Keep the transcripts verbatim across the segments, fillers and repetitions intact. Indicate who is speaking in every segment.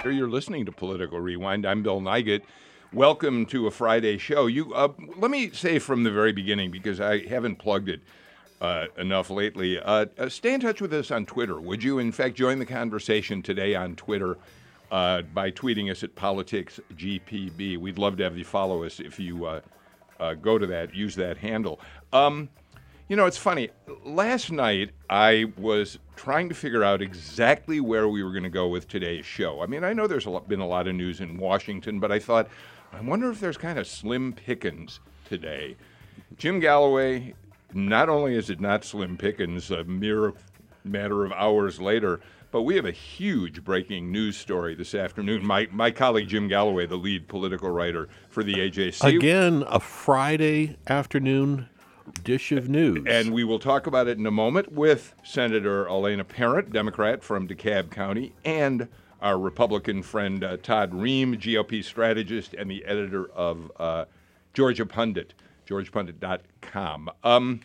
Speaker 1: You're listening to Political Rewind. I'm Bill Nigut. Welcome to a Friday show. You, uh, let me say from the very beginning, because I haven't plugged it uh, enough lately, uh, uh, stay in touch with us on Twitter, would you? In fact, join the conversation today on Twitter uh, by tweeting us at PoliticsGPB. We'd love to have you follow us if you uh, uh, go to that, use that handle. Um, You know, it's funny. Last night, I was trying to figure out exactly where we were going to go with today's show. I mean, I know there's a lot, been a lot of news in Washington, but I thought, I wonder if there's kind of slim pickings today. Jim Galloway, not only is it not slim pickings, a mere matter of hours later, but we have a huge breaking news story this afternoon. My my colleague Jim Galloway, the lead political writer for the A J C.
Speaker 2: Again, a Friday afternoon dish of news.
Speaker 1: And we will talk about it in a moment with Senator Elena Parent, Democrat from DeKalb County, and our Republican friend uh, Todd Ream, G O P strategist and the editor of uh, Georgia Pundit, georgia pundit dot com. Um,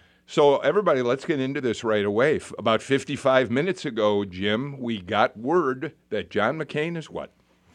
Speaker 1: so everybody, let's get into this right away. F- about fifty-five minutes ago, Jim, we got word that John McCain is what?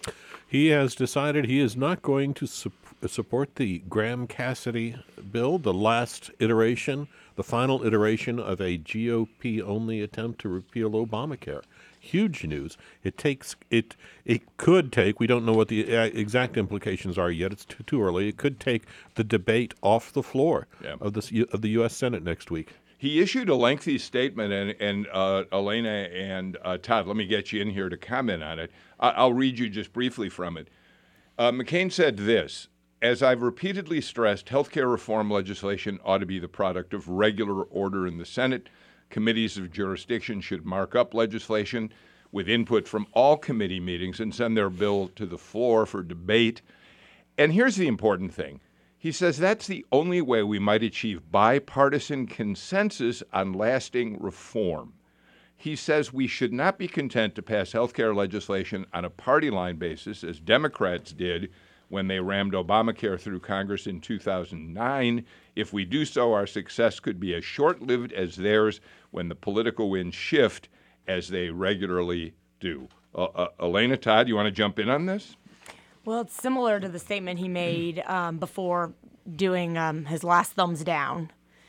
Speaker 2: He has decided he is not going to su- support the Graham-Cassidy bill, the last iteration, the final iteration of a G O P-only attempt to repeal Obamacare. Huge news. It takes it. It could take. We don't know what the uh, exact implications are yet. It's too, too early. It could take the debate off the floor yeah. of the of the U S Senate next week.
Speaker 1: He issued a lengthy statement, and, and uh, Elena and uh, Todd, let me get you in here to comment on it. I- I'll read you just briefly from it. Uh, McCain said this: "As I've repeatedly stressed, health care reform legislation ought to be the product of regular order in the Senate. Committees of jurisdiction should mark up legislation with input from all committee meetings and send their bill to the floor for debate." And here's the important thing. He says that's the only way we might achieve bipartisan consensus on lasting reform. He says we should not be content to pass health care legislation on a party line basis, as Democrats did when they rammed Obamacare through Congress in two thousand nine. If we do so, our success could be as short-lived as theirs when the political winds shift, as they regularly do. Uh, uh, Elena, Todd, you want to jump in on this?
Speaker 3: Well, it's similar to the statement he made um, before doing um, his last thumbs down.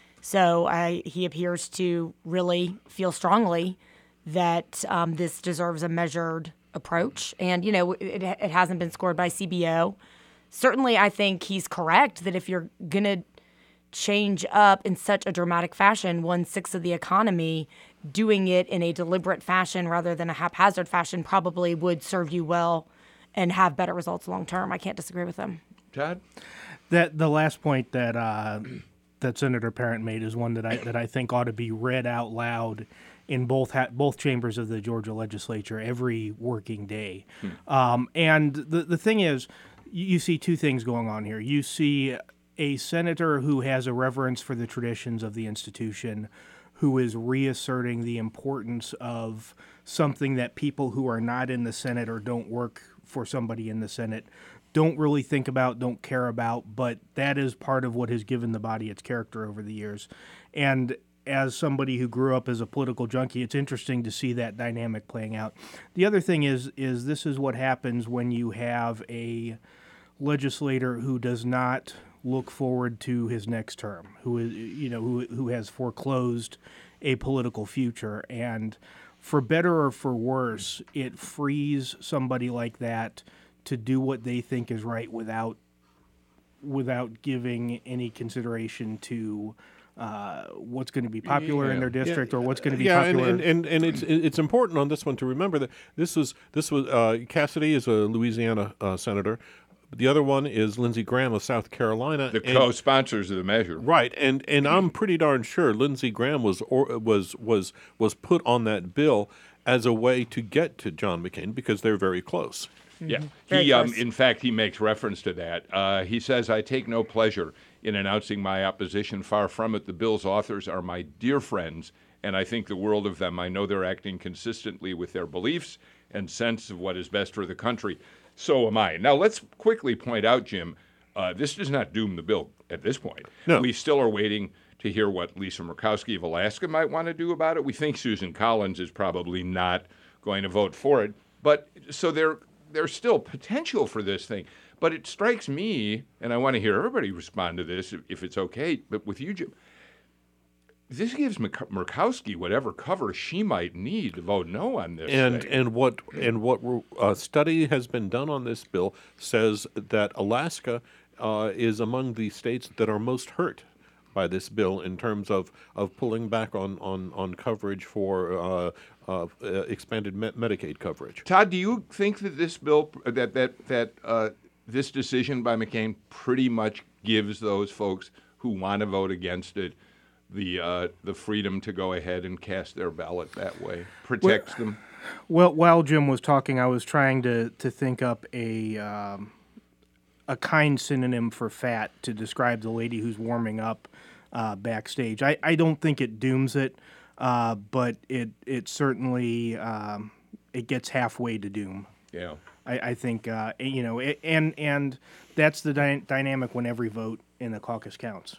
Speaker 3: So I, he appears to really feel strongly that um, this deserves a measured approach. And, you know, it, it hasn't been scored by C B O. Certainly, I think he's correct that if you're going to change up in such a dramatic fashion, one-sixth of the economy, doing it in a deliberate fashion rather than a haphazard fashion probably would serve you well and have better results long term. I can't disagree with him.
Speaker 1: Todd?
Speaker 4: That the last point that uh, that Senator Parent made is one that I that I think ought to be read out loud in both ha- both chambers of the Georgia legislature every working day. Hmm. Um, and the the thing is, you, you see two things going on here. You see a senator who has a reverence for the traditions of the institution, who is reasserting the importance of something that people who are not in the Senate or don't work for somebody in the Senate don't really think about, don't care about, but that is part of what has given the body its character over the years. And as somebody who grew up as a political junkie, it's interesting to see that dynamic playing out. The other thing is, is this is what happens when you have a legislator who does not look forward to his next term, who is, you know, who who has foreclosed a political future. And for better or for worse, it frees somebody like that to do what they think is right without without giving any consideration to uh, what's going to be popular
Speaker 2: yeah.
Speaker 4: in their district
Speaker 2: yeah.
Speaker 4: or what's going to be
Speaker 2: yeah,
Speaker 4: popular.
Speaker 2: and, and, and it's it's important on this one to remember that this was this was uh, Cassidy is a Louisiana uh, senator. The other one is Lindsey Graham of South Carolina.
Speaker 1: The
Speaker 2: and,
Speaker 1: co-sponsors of the measure.
Speaker 2: Right, and and I'm pretty darn sure Lindsey Graham was or, was was was put on that bill as a way to get to John McCain because they're very close.
Speaker 1: Yeah,
Speaker 3: Very
Speaker 1: he um,
Speaker 3: close.
Speaker 1: in fact he makes reference to that. Uh, he says, "I take no pleasure in announcing my opposition. Far from it. The bill's authors are my dear friends, and I think the world of them. I know they're acting consistently with their beliefs and sense of what is best for the country. So am I." Now, let's quickly point out, Jim, uh, this does not doom the bill at this point.
Speaker 2: No.
Speaker 1: We still are waiting to hear what Lisa Murkowski of Alaska might want to do about it. We think Susan Collins is probably not going to vote for it. But so there, there's still potential for this thing. But it strikes me, and I want to hear everybody respond to this if, if it's okay, but with you, Jim, this gives Mik- Murkowski whatever cover she might need to vote no on this
Speaker 2: And
Speaker 1: thing.
Speaker 2: and what and what uh, study has been done on this bill says that Alaska uh, is among the states that are most hurt by this bill in terms of, of pulling back on, on, on coverage for uh, uh, uh, expanded me- Medicaid coverage.
Speaker 1: Todd, do you think that this bill, that that that uh, this decision by McCain pretty much gives those folks who want to vote against it the uh, the freedom to go ahead and cast their ballot that way, protects
Speaker 4: Well,
Speaker 1: them?
Speaker 4: Well, while Jim was talking, I was trying to, to think up a um, a kind synonym for fat to describe the lady who's warming up uh, backstage. I, I don't think it dooms it, uh, but it it certainly um, it gets halfway to doom.
Speaker 1: Yeah.
Speaker 4: I, I think uh, you know, it, and and that's the dy- dynamic when every vote in the caucus counts.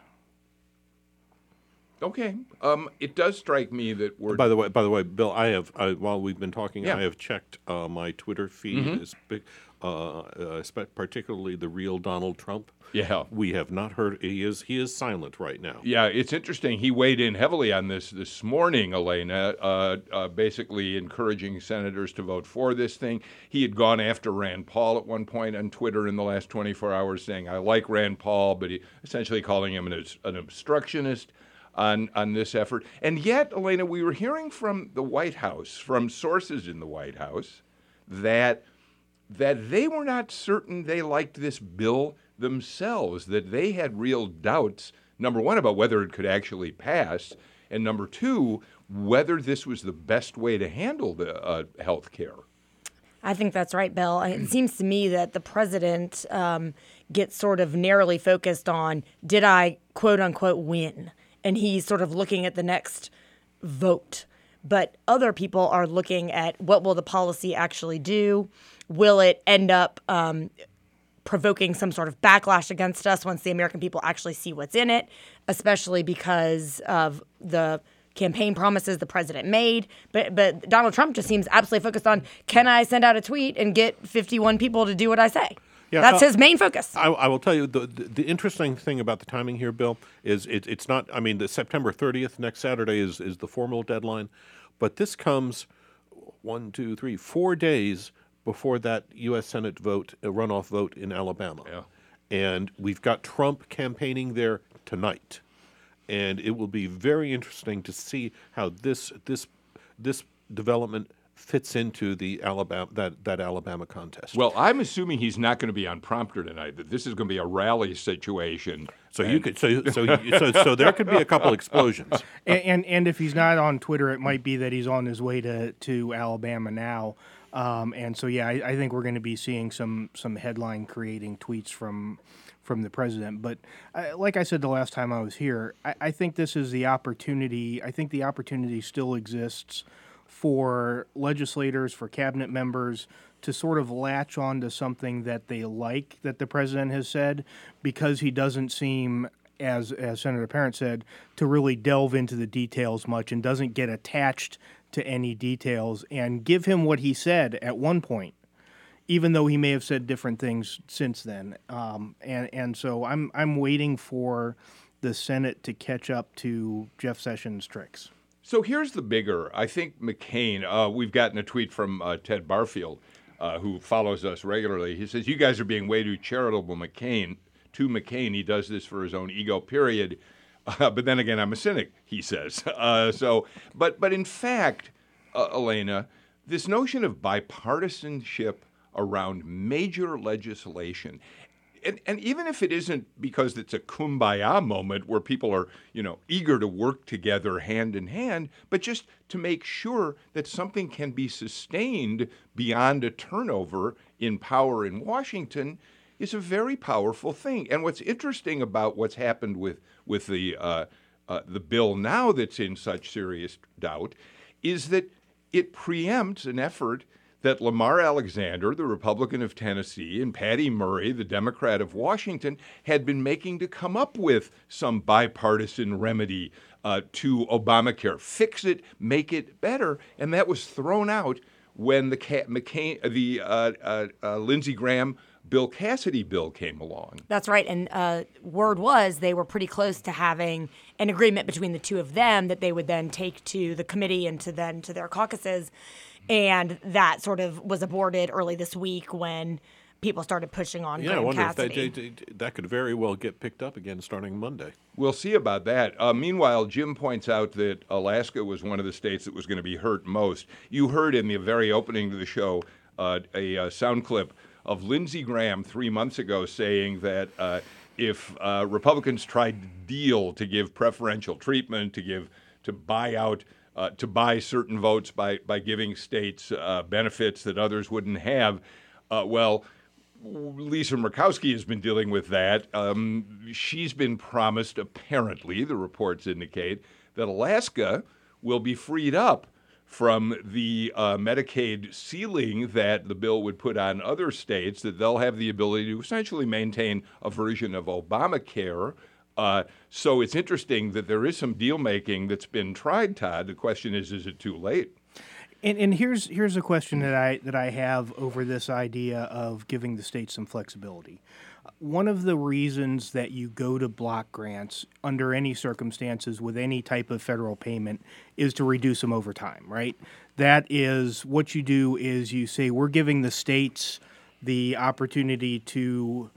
Speaker 1: Okay. Um, it does strike me that we're.
Speaker 2: By the way, by the way, Bill, I have I, while we've been talking,
Speaker 1: Yeah.
Speaker 2: I have checked uh, my Twitter feed,
Speaker 1: Mhm.
Speaker 2: is big, uh, uh, spe- particularly the real Donald Trump.
Speaker 1: Yeah.
Speaker 2: We have not heard. He is he is silent right now.
Speaker 1: Yeah, it's interesting. He weighed in heavily on this this morning, Elena, uh, uh, basically encouraging senators to vote for this thing. He had gone after Rand Paul at one point on Twitter in the last twenty-four hours, saying, I like Rand Paul, but he, essentially calling him an, an obstructionist on, on this effort. And yet, Elena, we were hearing from the White House, from sources in the White House, that that they were not certain they liked this bill themselves, that they had real doubts, number one, about whether it could actually pass, and number two, whether this was the best way to handle the uh, health care.
Speaker 3: I think that's right, Bill. It seems to me that the president um, gets sort of narrowly focused on, did I, quote unquote, win? And he's sort of looking at the next vote. But other people are looking at what will the policy actually do? Will it end up um, provoking some sort of backlash against us once the American people actually see what's in it, especially because of the campaign promises the president made? But but Donald Trump just seems absolutely focused on, can I send out a tweet and get fifty-one people to do what I say?
Speaker 2: Yeah,
Speaker 3: That's
Speaker 2: uh,
Speaker 3: his main focus.
Speaker 2: I, I will tell you, the, the the interesting thing about the timing here, Bill, is it, it's not, I mean, the September thirtieth, next Saturday, is, is the formal deadline. But this comes one, two, three, four days before that U S Senate vote, a runoff vote in Alabama.
Speaker 1: Yeah.
Speaker 2: And we've got Trump campaigning there tonight. And it will be very interesting to see how this this this development fits into the Alabama that, that Alabama contest.
Speaker 1: Well, I'm assuming he's not going to be on prompter tonight, that this is going to be a rally situation.
Speaker 2: So you could so so you- so so there could be a couple explosions.
Speaker 4: and, and and if he's not on Twitter, it might be that he's on his way to, to Alabama now. Um, and so, yeah, I, I think we're going to be seeing some some headline creating tweets from from the president. But uh, like I said the last time I was here, I, I think this is the opportunity. I think the opportunity still exists for legislators, for cabinet members to sort of latch on to something that they like that the president has said, because he doesn't seem, as as Senator Parent said, to really delve into the details much and doesn't get attached to any details, and give him what he said at one point, even though he may have said different things since then. Um, and and so I'm I'm waiting for the Senate to catch up to Jeff Sessions' tricks.
Speaker 1: So here's the bigger. I think McCain, uh, we've gotten a tweet from uh, Ted Barfield, uh, who follows us regularly. He says, you guys are being way too charitable, McCain. To McCain, he does this for his own ego, period. Uh, but then again, I'm a cynic, he says. Uh, so, but but in fact, uh, Elena, this notion of bipartisanship around major legislation, and, and even if it isn't because it's a kumbaya moment where people are, you know, eager to work together hand in hand, but just to make sure that something can be sustained beyond a turnover in power in Washington, is a very powerful thing. And what's interesting about what's happened with with the uh, uh, the bill now that's in such serious doubt is that it preempts an effort that Lamar Alexander, the Republican of Tennessee, and Patty Murray, the Democrat of Washington, had been making to come up with some bipartisan remedy uh, to Obamacare. Fix it, make it better. And that was thrown out when the Ca- McCain, the uh, uh, uh, Lindsey Graham, Bill Cassidy bill came along.
Speaker 3: That's right. And uh, word was they were pretty close to having an agreement between the two of them that they would then take to the committee and to then to their caucuses. And that sort of was aborted early this week when people started pushing on
Speaker 2: Yeah,
Speaker 3: Graham
Speaker 2: I wonder
Speaker 3: Cassidy.
Speaker 2: if that, they, they, that could very well get picked up again starting Monday.
Speaker 1: We'll see about that. Uh, meanwhile, Jim points out that Alaska was one of the states that was going to be hurt most. You heard in the very opening to the show uh, a uh, sound clip of Lindsey Graham three months ago saying that uh, if uh, Republicans tried to deal to give preferential treatment, to give to buy out, uh, to buy certain votes by by giving states uh, benefits that others wouldn't have, uh, well. Lisa Murkowski has been dealing with that. Um, she's been promised, apparently, the reports indicate, that Alaska will be freed up from the uh, Medicaid ceiling that the bill would put on other states, that they'll have the ability to essentially maintain a version of Obamacare. Uh, so it's interesting that there is some deal-making that's been tried, Todd. The question is, is it too late?
Speaker 4: And, and here's here's a question that I that I have over this idea of giving the states some flexibility. One of the reasons that you go to block grants under any circumstances with any type of federal payment is to reduce them over time, right? That is what you do is you say we're giving the states the opportunity to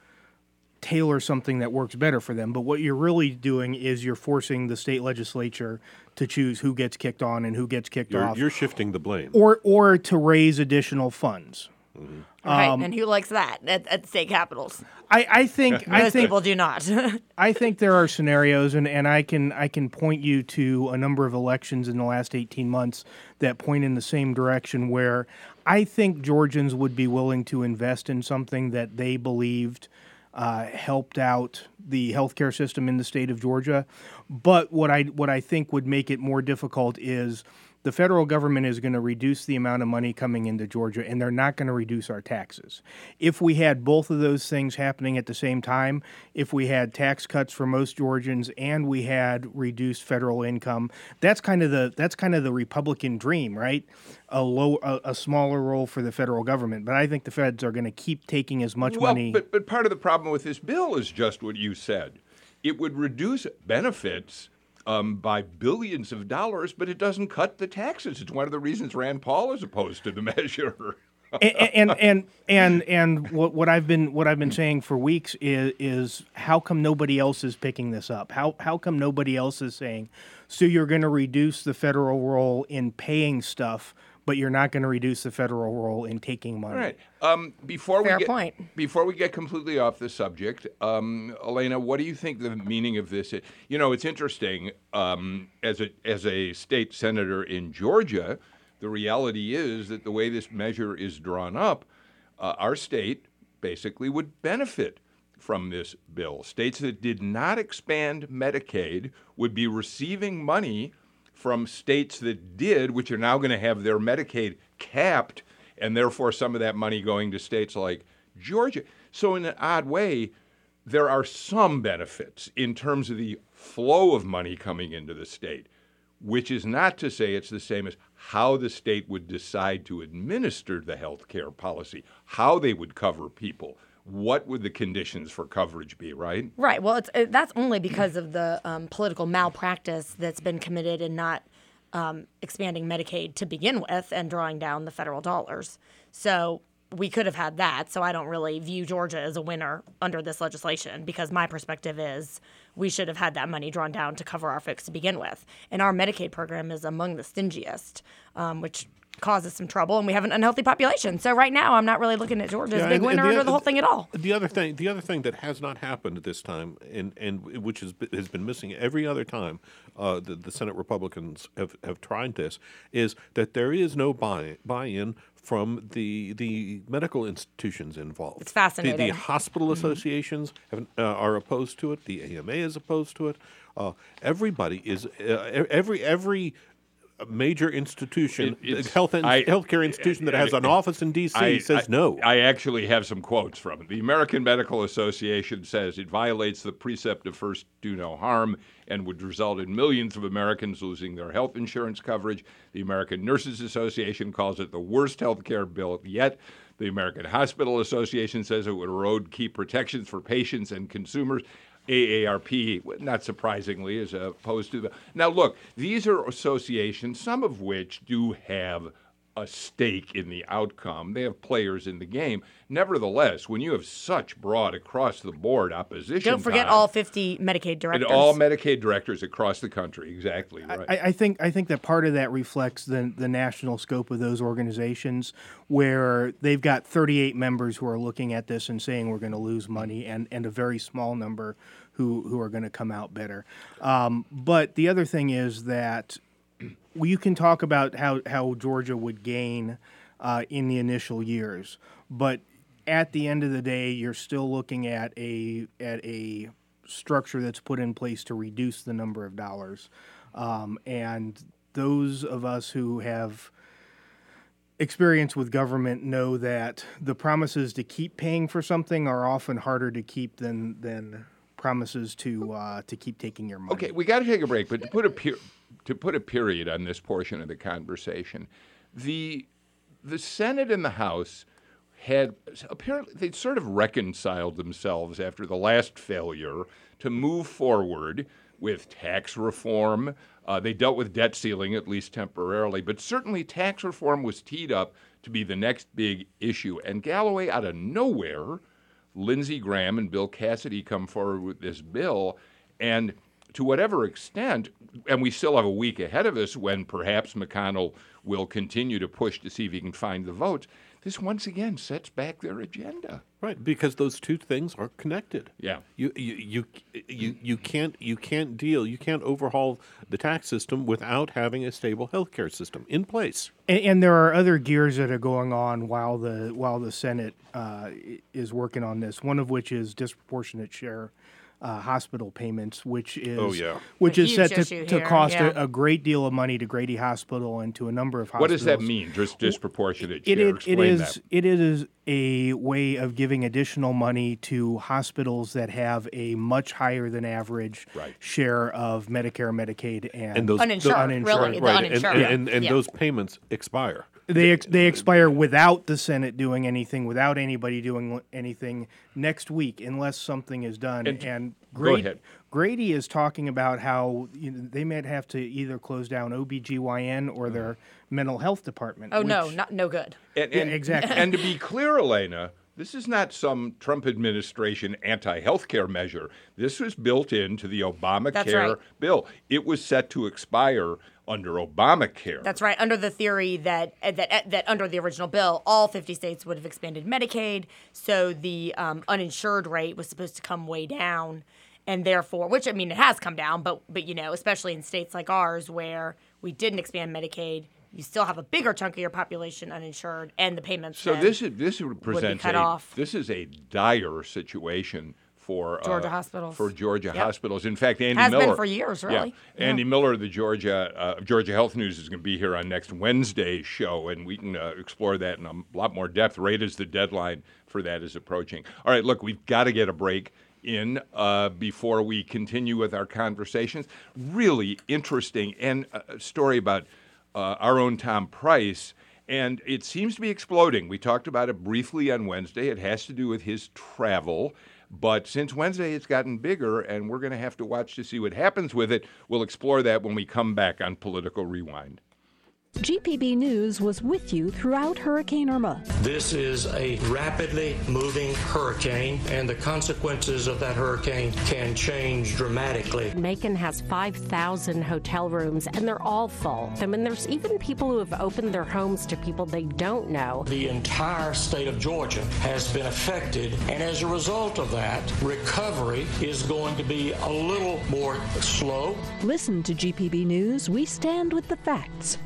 Speaker 4: tailor something that works better for them. But what you're really doing is you're forcing the state legislature to choose who gets kicked on and who gets kicked
Speaker 2: You're,
Speaker 4: off.
Speaker 2: you're shifting the blame.
Speaker 4: Or or to raise additional funds.
Speaker 2: Mm-hmm.
Speaker 3: Right,
Speaker 4: Um,
Speaker 3: and who likes that at, at state capitals?
Speaker 4: I, I think I
Speaker 3: Most
Speaker 4: think
Speaker 3: people do not.
Speaker 4: I think there are scenarios, and, and I can I can point you to a number of elections in the last eighteen months that point in the same direction where I think Georgians would be willing to invest in something that they believed uh, helped out the healthcare system in the state of Georgia. But what I what I think would make it more difficult is the federal government is going to reduce the amount of money coming into Georgia, and they're not going to reduce our taxes. If we had both of those things happening at the same time, if we had tax cuts for most Georgians and we had reduced federal income, that's kind of the that's kind of the Republican dream, right? A low, a, a smaller role for the federal government. But I think the feds are going to keep taking as much
Speaker 1: well,
Speaker 4: money.
Speaker 1: But, but part of the problem with this bill is just what you said. It would reduce benefits Um, by billions of dollars, but it doesn't cut the taxes. It's one of the reasons Rand Paul is opposed to the measure.
Speaker 4: and and and and, and what, what I've been what I've been saying for weeks is is how come nobody else is picking this up? How how come nobody else is saying, so you're going to reduce the federal role in paying stuff, but you're not going to reduce the federal role in taking money?
Speaker 1: All right. Um, before
Speaker 3: Fair
Speaker 1: we get,
Speaker 3: point.
Speaker 1: Before we get completely off the subject, um, Elena, what do you think the meaning of this is? You know, it's interesting. Um, as a as a state senator in Georgia, the reality is that the way this measure is drawn up, uh, our state basically would benefit from this bill. States that did not expand Medicaid would be receiving money from states that did, which are now going to have their Medicaid capped, and therefore some of that money going to states like Georgia. So in an odd way, there are some benefits in terms of the flow of money coming into the state, which is not to say it's the same as how the state would decide to administer the health care policy, how they would cover people. What would the conditions for coverage be, right?
Speaker 3: Right. Well, it's it, that's only because of the um, political malpractice that's been committed in not um, expanding Medicaid to begin with and drawing down the federal dollars. So we could have had that. So I don't really view Georgia as a winner under this legislation because my perspective is we should have had that money drawn down to cover our folks to begin with. And our Medicaid program is among the stingiest, um, which causes some trouble, and we have an unhealthy population. So right now, I'm not really looking at Georgia as a
Speaker 2: Yeah,
Speaker 3: big
Speaker 2: and- and
Speaker 3: winner
Speaker 2: the
Speaker 3: under
Speaker 2: oth-
Speaker 3: the whole thing at all.
Speaker 2: The other thing, the other thing that has not happened this time, and, and which has been, has been missing every other time uh, the, the Senate Republicans have, have tried this, is that there is no buy buy-in from the the medical institutions involved.
Speaker 3: It's fascinating.
Speaker 2: The, the hospital associations have, uh, are opposed to it. The A M A is opposed to it. Uh, everybody is uh, every every. a major institution,
Speaker 1: It- it's-
Speaker 2: health in,
Speaker 1: I-
Speaker 2: healthcare institution that has an office in D C
Speaker 1: I-
Speaker 2: says
Speaker 1: I-
Speaker 2: no.
Speaker 1: I actually have some quotes from it. The American Medical Association says it violates the precept of first do no harm and would result in millions of Americans losing their health insurance coverage. The American Nurses Association calls it the worst health care bill yet. The American Hospital Association says it would erode key protections for patients and consumers. A A R P, not surprisingly, as opposed to the. Now, look, these are associations, some of which do have a stake in the outcome. They have players in the game. Nevertheless, when you have such broad across-the-board opposition,
Speaker 3: Don't forget
Speaker 1: Todd,
Speaker 3: all fifty Medicaid
Speaker 1: and
Speaker 3: directors.
Speaker 1: all Medicaid directors across the country. Exactly right.
Speaker 4: I, I think I think that part of that reflects the the national scope of those organizations, where they've got thirty-eight members who are looking at this and saying we're going to lose money, and, and a very small number who who are going to come out better. Um, but the other thing is that you can talk about how, how Georgia would gain uh, in the initial years, but at the end of the day, you're still looking at a at a structure that's put in place to reduce the number of dollars. Um, and those of us who have experience with government know that the promises to keep paying for something are often harder to keep than than promises to uh, to keep taking your money.
Speaker 1: Okay, we got to take a break, but to put a per- to put a period on this portion of the conversation, the the Senate and the House had apparently they'd sort of reconciled themselves after the last failure to move forward with tax reform. Uh, they dealt with debt ceiling, at least temporarily, but certainly tax reform was teed up to be the next big issue. And Galloway, out of nowhere, Lindsey Graham and Bill Cassidy come forward with this bill, and to whatever extent, and we still have a week ahead of us when perhaps McConnell will continue to push to see if he can find the votes, this once again sets back their agenda.
Speaker 2: Right, because those two things are connected.
Speaker 1: Yeah.
Speaker 2: You you you you, you can't you can't deal you can't overhaul the tax system without having a stable healthcare system in place.
Speaker 4: And, and there are other gears that are going on while the while the Senate uh, is working on this. One of which is disproportionate share uh, hospital payments, which is
Speaker 2: Oh, yeah.
Speaker 4: which
Speaker 3: A
Speaker 4: is set
Speaker 3: huge
Speaker 4: to,
Speaker 3: issue
Speaker 4: to
Speaker 3: here,
Speaker 4: cost
Speaker 3: yeah.
Speaker 4: a, a great deal of money to Grady Hospital and to a number of
Speaker 1: What
Speaker 4: hospitals.
Speaker 1: does that mean, just disproportionate
Speaker 4: It
Speaker 1: share?
Speaker 4: is, it
Speaker 1: Explain
Speaker 4: is
Speaker 1: that.
Speaker 4: it is a way of giving additional money to hospitals that have a much higher than average
Speaker 1: Right.
Speaker 4: share of Medicare, Medicaid, and,
Speaker 2: And those
Speaker 3: Uninsured,
Speaker 4: uninsured.
Speaker 3: really, the
Speaker 2: right, and,
Speaker 3: uninsured.
Speaker 2: and, and, and
Speaker 3: Yeah.
Speaker 2: those payments expire.
Speaker 4: they ex- they expire without the Senate doing anything, without anybody doing anything next week, unless something is done.
Speaker 1: And-
Speaker 4: And,
Speaker 1: Go
Speaker 4: Grady,
Speaker 1: ahead.
Speaker 4: Grady is talking about how you know, they might have to either close down O B G Y N or their mental health department.
Speaker 3: Oh no,
Speaker 4: which-
Speaker 3: not no good.
Speaker 1: And,
Speaker 4: Yeah,
Speaker 1: and-
Speaker 4: exactly.
Speaker 1: And to be clear, Elena, this is not some Trump administration anti-healthcare measure. This was built into the Obamacare
Speaker 3: That's right.
Speaker 1: bill. It was set to expire under Obamacare.
Speaker 3: That's right. Under the theory that that that under the original bill, all fifty states would have expanded Medicaid, so the um, uninsured rate was supposed to come way down, and therefore, which I mean, it has come down, but but you know, especially in states like ours where we didn't expand Medicaid, you still have a bigger chunk of your population uninsured, and the payments.
Speaker 1: So
Speaker 3: then
Speaker 1: this is this represents
Speaker 3: cut
Speaker 1: a
Speaker 3: off.
Speaker 1: this is a dire situation for
Speaker 3: Georgia
Speaker 1: uh,
Speaker 3: hospitals.
Speaker 1: For Georgia
Speaker 3: Yep.
Speaker 1: hospitals. In fact, Andy
Speaker 3: Has been
Speaker 1: Miller
Speaker 3: for years,
Speaker 1: Yeah.
Speaker 3: really.
Speaker 1: Andy Miller of the Georgia uh, Georgia Health News is going to be here on next Wednesday's show, and we can uh, explore that in a lot more depth. Right as the deadline for that is approaching. All right, look, we've got to get a break in uh, before we continue with our conversations. Really interesting and a story about uh, our own Tom Price. And it seems to be exploding. We talked about it briefly on Wednesday. It has to do with his travel. But since Wednesday, it's gotten bigger, and we're going to have to watch to see what happens with it. We'll explore that when we come back on Political Rewind.
Speaker 5: G P B News was with you throughout Hurricane Irma.
Speaker 6: This is a rapidly moving hurricane, and the consequences of that hurricane can change dramatically.
Speaker 7: Macon has five thousand hotel rooms, and they're all full. I mean, there's even people who have opened their homes to people they don't know.
Speaker 6: The entire state of Georgia has been affected, and as a result of that, recovery is going to be a little more slow.
Speaker 5: Listen to G P B News. We stand with the facts.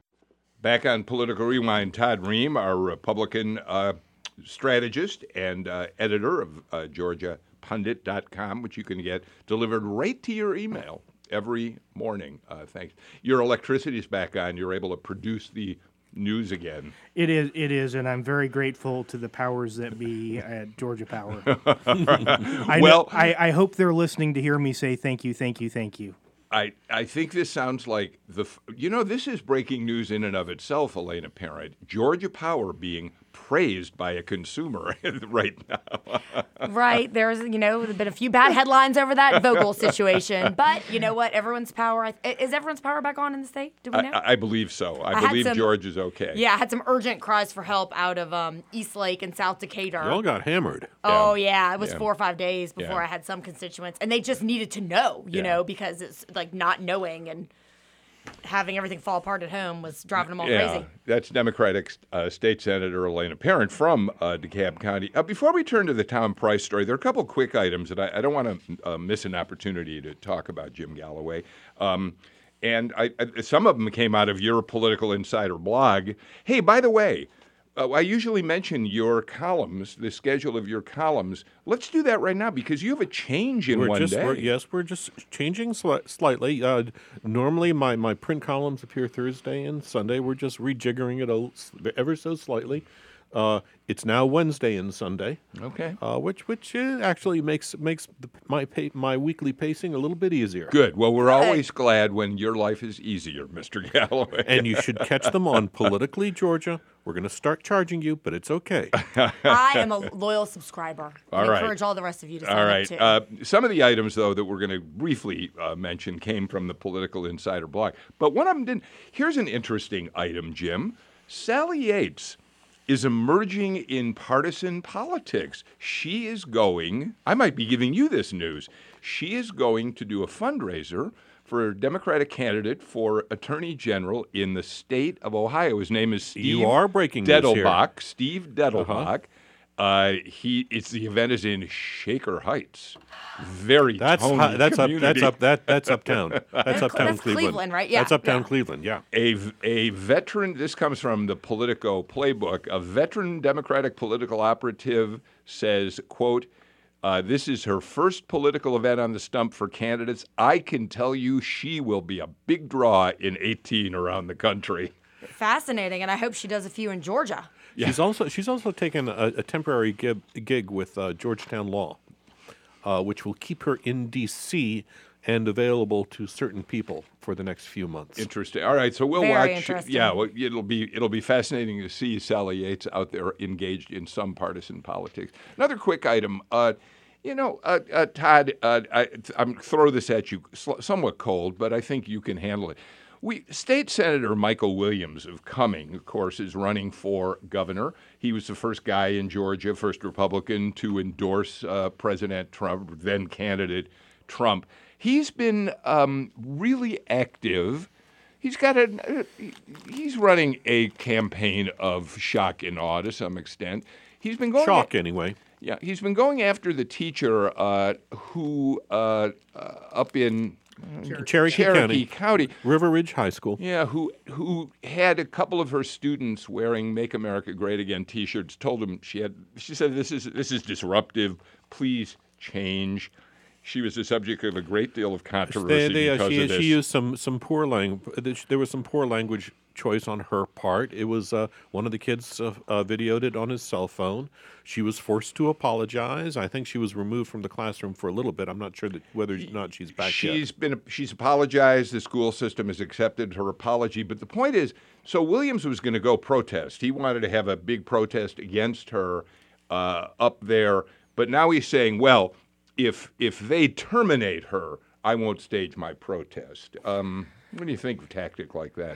Speaker 1: Back on Political Rewind, Todd Ream, our Republican uh, strategist and uh, editor of uh, Georgia Pundit dot com, which you can get delivered right to your email every morning. Uh, thanks. Your electricity's back on. You're able to produce the news again.
Speaker 4: It is, it is, and I'm very grateful to the powers that be at Georgia Power. I
Speaker 1: Well-
Speaker 4: know, I, I hope they're listening to hear me say thank you, thank you, thank you.
Speaker 1: I, I think this sounds like the, f- you know, this is breaking news in and of itself, Elena Parent. Georgia Power being praised by a consumer right now.
Speaker 3: Right. There's, you know, been a few bad headlines over that Vogel situation. But you know what? Everyone's power, is everyone's power back on in the state? Do we know?
Speaker 1: I, I believe so. I,
Speaker 3: I had
Speaker 1: believe
Speaker 3: some-
Speaker 1: George is okay.
Speaker 3: Yeah, I had some urgent cries for help out of um, East Lake and South Decatur.
Speaker 2: Y'all got hammered.
Speaker 3: Oh, yeah. It was
Speaker 1: Yeah.
Speaker 3: four or five days before
Speaker 1: Yeah.
Speaker 3: I had some constituents. And they just needed to know, you
Speaker 1: Yeah.
Speaker 3: know, because it's like not knowing and having everything fall apart at home was driving them all
Speaker 1: Yeah,
Speaker 3: crazy.
Speaker 1: that's Democratic uh, State Senator Elena Parent from uh, DeKalb County. Uh, before we turn to the Tom Price story, there are a couple quick items that I, I don't want to uh, miss an opportunity to talk about Jim Galloway. Um, and I, I, some of them came out of your Political Insider blog. Hey, by the way, uh, I usually mention your columns, the schedule of your columns. Let's do that right now because you have a change in
Speaker 2: We're
Speaker 1: one
Speaker 2: just,
Speaker 1: day.
Speaker 2: We're, yes, we're just changing sli- slightly. Uh, normally, my, my print columns appear Thursday and Sunday. We're just rejiggering it a, s- ever so slightly. Uh, it's now Wednesday and Sunday.
Speaker 1: Okay.
Speaker 2: Uh, which which uh, actually makes makes the, my pa- my weekly pacing a little bit easier.
Speaker 1: Good. Well, we're always glad when your life is easier, Mister Galloway.
Speaker 2: And you should catch them on Politically Georgia. We're going to start charging you, but it's okay.
Speaker 3: I am a loyal subscriber.
Speaker 1: All
Speaker 3: I
Speaker 1: right.
Speaker 3: encourage all the rest of you to sign
Speaker 1: All right.
Speaker 3: up too.
Speaker 1: Uh, some of the items, though, that we're going to briefly uh, mention came from the Political Insider blog. But one of them didn't. Here's an interesting item, Jim. Sally Yates is emerging in partisan politics. She is going, I might be giving you this news, she is going to do a fundraiser for a Democratic candidate for Attorney General in the state of Ohio. His name is Steve
Speaker 2: You are breaking news here.
Speaker 1: Dettelbach. Steve Dettelbach. Uh, he it's the event is in Shaker Heights. Very
Speaker 2: That's
Speaker 1: Tony
Speaker 2: hi- that's up
Speaker 1: community.
Speaker 2: that's up that that's uptown. That's uptown
Speaker 3: that's
Speaker 2: Cleveland.
Speaker 3: Cleveland, right? Yeah,
Speaker 2: That's uptown
Speaker 3: yeah.
Speaker 2: Cleveland. Yeah.
Speaker 1: A, a veteran, this comes from the Politico playbook, a veteran Democratic political operative says, quote, uh, this is her first political event on the stump for candidates. I can tell you she will be a big draw in eighteen around the country.
Speaker 3: Fascinating, and I hope she does a few in Georgia.
Speaker 2: She's also she's also taken a, a temporary gig, gig with uh, Georgetown Law, uh, which will keep her in D C and available to certain people for the next few months.
Speaker 1: Interesting. All right, so we'll
Speaker 3: Very
Speaker 1: watch.
Speaker 3: interesting.
Speaker 1: Yeah, well, it'll be it'll be fascinating to see Sally Yates out there engaged in some partisan politics. Another quick item. Uh, you know, uh, uh, Todd, uh, I, I'm throw this at you, sl- somewhat cold, but I think you can handle it. We, State Senator Michael Williams of Cumming, of course, is running for governor. He was the first guy in Georgia, first Republican to endorse uh, President Trump, then candidate Trump. He's been um, really active. He's got a. Uh, he's running a campaign of shock and awe to some extent. He's been going.
Speaker 2: Shock, anyway.
Speaker 1: Yeah, he's been going after the teacher uh, who uh, uh, up in
Speaker 2: Cherokee,
Speaker 1: Cherokee
Speaker 2: County,
Speaker 1: County.
Speaker 2: River Ridge High School.
Speaker 1: Yeah, who who had a couple of her students wearing "Make America Great Again" T-shirts. Told them she had. She said, "This is this is disruptive. Please change." She was the subject of a great deal of controversy
Speaker 2: They, they, uh,
Speaker 1: because
Speaker 2: she,
Speaker 1: of this.
Speaker 2: she used some some poor language. There was some poor language choice on her part. It was uh, one of the kids uh, uh, videoed it on his cell phone. She was forced to apologize. I think she was removed from the classroom for a little bit. I'm not sure that whether or not she's back
Speaker 1: She's
Speaker 2: yet.
Speaker 1: been she's apologized. The school system has accepted her apology. But the point is, so Williams was going to go protest. He wanted to have a big protest against her uh, up there. But now he's saying, well, if if they terminate her, I won't stage my protest. Um, what do you think of a tactic like that?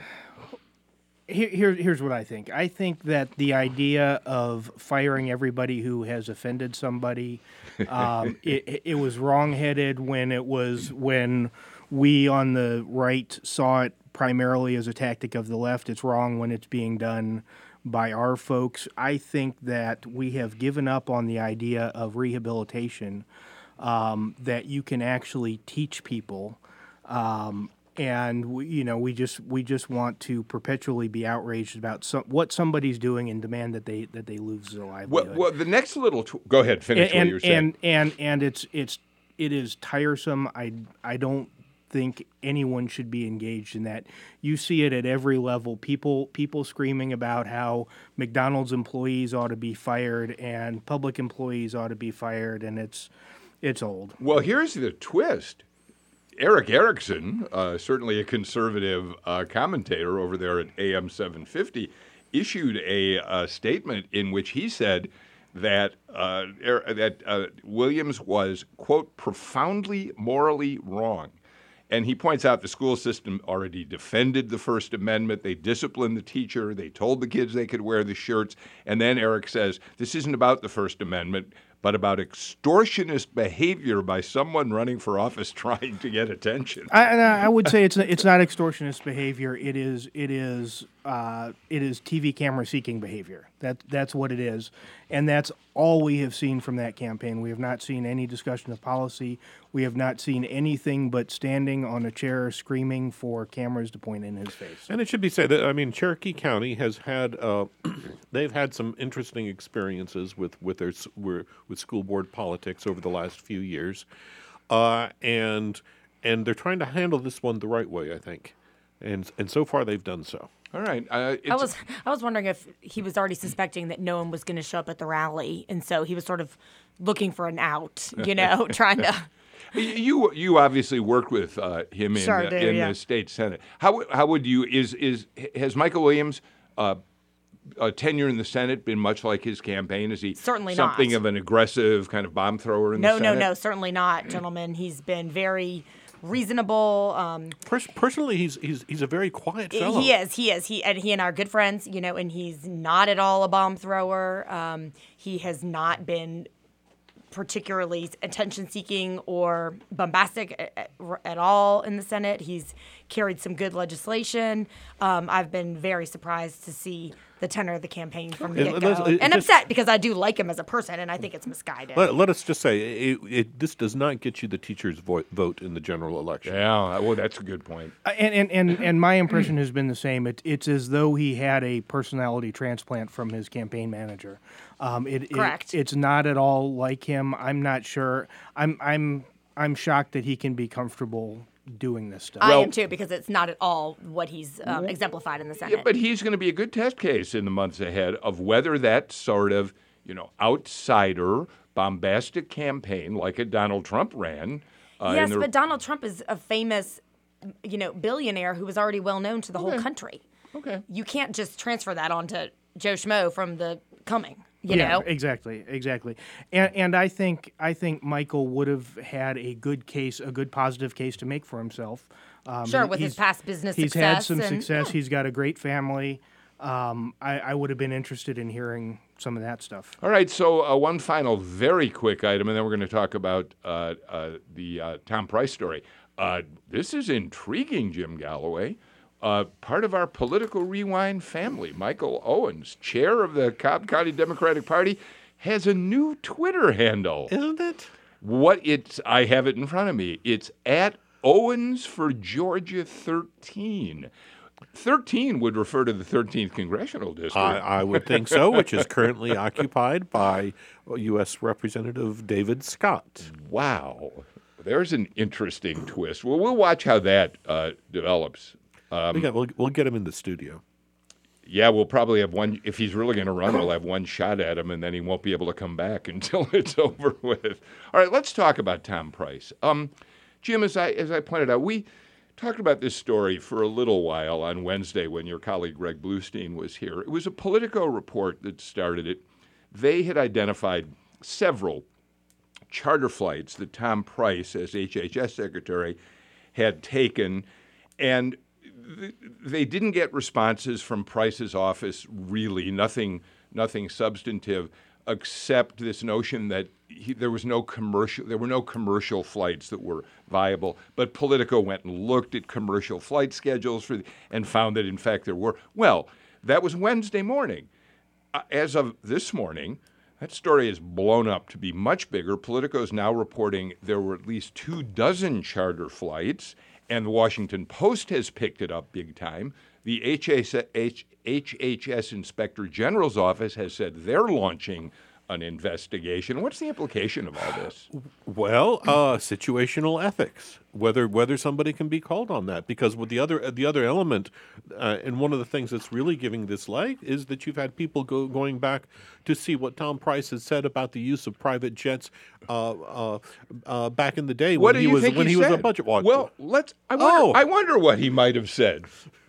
Speaker 4: Here, here, here's what I think. I think that the idea of firing everybody who has offended somebody, um, it, it was wrongheaded when it was when we on the right saw it primarily as a tactic of the left. It's wrong when it's being done by our folks. I think that we have given up on the idea of rehabilitation, um, that you can actually teach people. Um, And we, you know, we just we just want to perpetually be outraged about some, what somebody's doing and demand that they that they lose their
Speaker 1: Well,
Speaker 4: livelihood.
Speaker 1: well the next little tw- go ahead, finish
Speaker 4: and
Speaker 1: what you were saying.
Speaker 4: and and and it's it's it is tiresome. I I don't think anyone should be engaged in that. You see it at every level. People people screaming about how McDonald's employees ought to be fired and public employees ought to be fired, and it's it's old.
Speaker 1: Well, here's the twist. Eric Erickson, uh, certainly a conservative uh, commentator over there at A M seven fifty, issued a, a statement in which he said that uh, er, that uh, Williams was, quote, profoundly morally wrong. And he points out the school system already defended the First Amendment. They disciplined the teacher. They told the kids they could wear the shirts. And then Eric says, this isn't about the First Amendment, but about extortionist behavior by someone running for office trying to get attention.
Speaker 4: I, I would say it's it's not extortionist behavior. It is it is uh, it is T V camera seeking behavior. That that's what it is, and that's all we have seen from that campaign. We have not seen any discussion of policy. We have not seen anything but standing on a chair screaming for cameras to point in his face.
Speaker 2: And it should be said that, I mean, Cherokee County has had, uh, they've had some interesting experiences with, with their with school board politics over the last few years. Uh, and and they're trying to handle this one the right way, I think. And and so far they've done so.
Speaker 1: All right. Uh,
Speaker 3: I was I was wondering if he was already suspecting that no one was going to show up at the rally, and so he was sort of looking for an out, you know, trying to.
Speaker 1: You you obviously worked with uh, him in,
Speaker 3: Sure
Speaker 1: uh,
Speaker 3: do,
Speaker 1: in
Speaker 3: yeah.
Speaker 1: the state senate. How how would you is is has Michael Williams' uh, uh, tenure in the Senate been much like his campaign? Is he
Speaker 3: Certainly
Speaker 1: something
Speaker 3: not.
Speaker 1: of an aggressive kind of bomb thrower in
Speaker 3: No,
Speaker 1: the
Speaker 3: no,
Speaker 1: Senate?
Speaker 3: no, certainly not, gentlemen. He's been very reasonable. Um,
Speaker 2: Pers- personally, he's he's he's a very quiet fellow.
Speaker 3: he is, he is, he and he and I are good friends, you know. And he's not at all a bomb thrower. Um, he has not been particularly attention-seeking or bombastic at, at all in the Senate. He's carried some good legislation. Um, I've been very surprised to see the tenor of the campaign from the
Speaker 2: Okay.
Speaker 3: get-go,
Speaker 2: Let's- it
Speaker 3: and
Speaker 2: just-
Speaker 3: upset because I do like him as a person, and I think it's misguided.
Speaker 2: Let, let us just say, it, it, this does not get you the teacher's vo- vote in the general election.
Speaker 1: Yeah, well, that's a good point.
Speaker 4: Uh, And, and, and, and my impression has been the same. It, it's as though he had a personality transplant from his campaign manager. Um, it,
Speaker 3: Correct.
Speaker 4: It, it's not at all like him. I'm not sure. I'm I'm I'm shocked that he can be comfortable doing this stuff.
Speaker 3: I
Speaker 1: Well-
Speaker 3: am too, because it's not at all what he's um, exemplified in the Senate.
Speaker 1: Yeah, but he's going to be a good test case in the months ahead of whether that sort of, you know, outsider, bombastic campaign like a Donald Trump ran. Uh,
Speaker 3: yes,
Speaker 1: in the-
Speaker 3: but Donald Trump is a famous, you know, billionaire who was already well known to the whole country.
Speaker 1: Okay.
Speaker 3: You can't just transfer that onto Joe Schmo from the coming. You
Speaker 4: yeah,
Speaker 3: know,
Speaker 4: exactly, exactly. And and I think I think Michael would have had a good case, a good positive case to make for himself. Um,
Speaker 3: Sure,
Speaker 4: he-
Speaker 3: with his
Speaker 4: he's-
Speaker 3: past business
Speaker 4: he's had
Speaker 3: success
Speaker 4: some
Speaker 3: and-
Speaker 4: success.
Speaker 3: yeah.
Speaker 4: He's got a great family. Um, I, I would have been interested in hearing some of that stuff.
Speaker 1: All right, so uh, one final very quick item, and then we're going to talk about uh, uh, the uh, Tom Price story. Uh, this is intriguing, Jim Galloway. Uh, part of our political rewind family, Michael Owens, chair of the Cobb County Democratic Party, has a new Twitter handle.
Speaker 2: Isn't it?
Speaker 1: What it's, I have it in front of me. It's at Owens for Georgia thirteen. thirteen would refer to the thirteenth Congressional District.
Speaker 2: I, I would think so, which is currently occupied by U S Representative David Scott.
Speaker 1: Wow. There's an interesting twist. Well, we'll watch how that uh, develops.
Speaker 2: we got, we'll, we'll get him in the studio.
Speaker 1: Yeah, we'll probably have one. If he's really going to run, we'll have one shot at him, and then he won't be able to come back until it's over with. All right, let's talk about Tom Price. Um, Jim, as I as I pointed out, we talked about this story for a little while on Wednesday when your colleague Greg Bluestein was here. It was a Politico report that started it. They had identified several charter flights that Tom Price, as H H S Secretary, had taken, and they didn't get responses from Price's office, really, nothing nothing substantive, except this notion that he, there was no commercial there were no commercial flights that were viable. But Politico went and looked at commercial flight schedules for the, and found that in fact there were. Well, that was Wednesday morning. Uh, as of this morning, that story is blown up to be much bigger. Politico is now reporting there were at least two dozen charter flights, and the Washington Post has picked it up big time. The H H S Inspector General's office has said they're launching an investigation. What's the implication of all this?
Speaker 2: Well, uh, situational ethics. Whether whether somebody can be called on that, because with the other the other element, uh, and one of the things that's really giving this leg is that you've had people go, going back to see what Tom Price has said about the use of private jets uh, uh, uh, back in the day
Speaker 1: What
Speaker 2: when
Speaker 1: do
Speaker 2: he
Speaker 1: you
Speaker 2: was
Speaker 1: think
Speaker 2: when
Speaker 1: he,
Speaker 2: he,
Speaker 1: said?
Speaker 2: was a budget watcher.
Speaker 1: Well, let's. I wonder,
Speaker 2: Oh.
Speaker 1: I wonder what he might have said.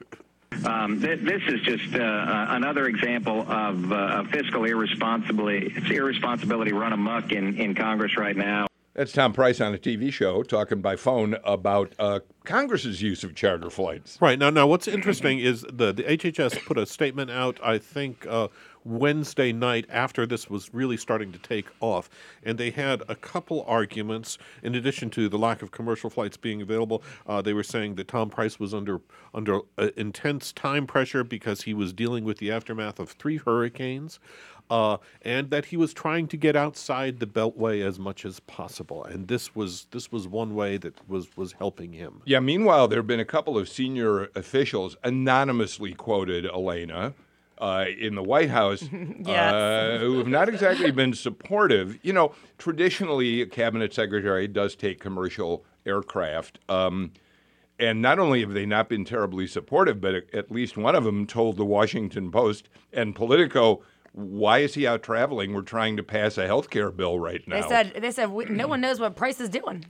Speaker 8: Um, th- this is just uh, uh, another example of uh, fiscal irresponsibility. It's irresponsibility run amok in, in Congress right now.
Speaker 1: That's Tom Price on a T V show talking by phone about uh, Congress's use of charter flights.
Speaker 2: Right. Now, now what's interesting is the, the H H S put a statement out, I think, uh, Wednesday night after this was really starting to take off. And they had a couple arguments. In addition to the lack of commercial flights being available, uh, they were saying that Tom Price was under, under uh, intense time pressure because he was dealing with the aftermath of three hurricanes. Uh, and that he was trying to get outside the Beltway as much as possible, and this was this was one way that was was helping him.
Speaker 1: Yeah. Meanwhile, there have been a couple of senior officials anonymously quoted, Elena, uh, in the White House,
Speaker 3: Yes.
Speaker 1: uh, who have not exactly been supportive. You know, traditionally, a cabinet secretary does take commercial aircraft. Um, And not only have they not been terribly supportive, but at least one of them told the Washington Post and Politico, why is he out traveling? We're trying to pass a health care bill right now.
Speaker 3: They said they said we, no one knows what Price is doing.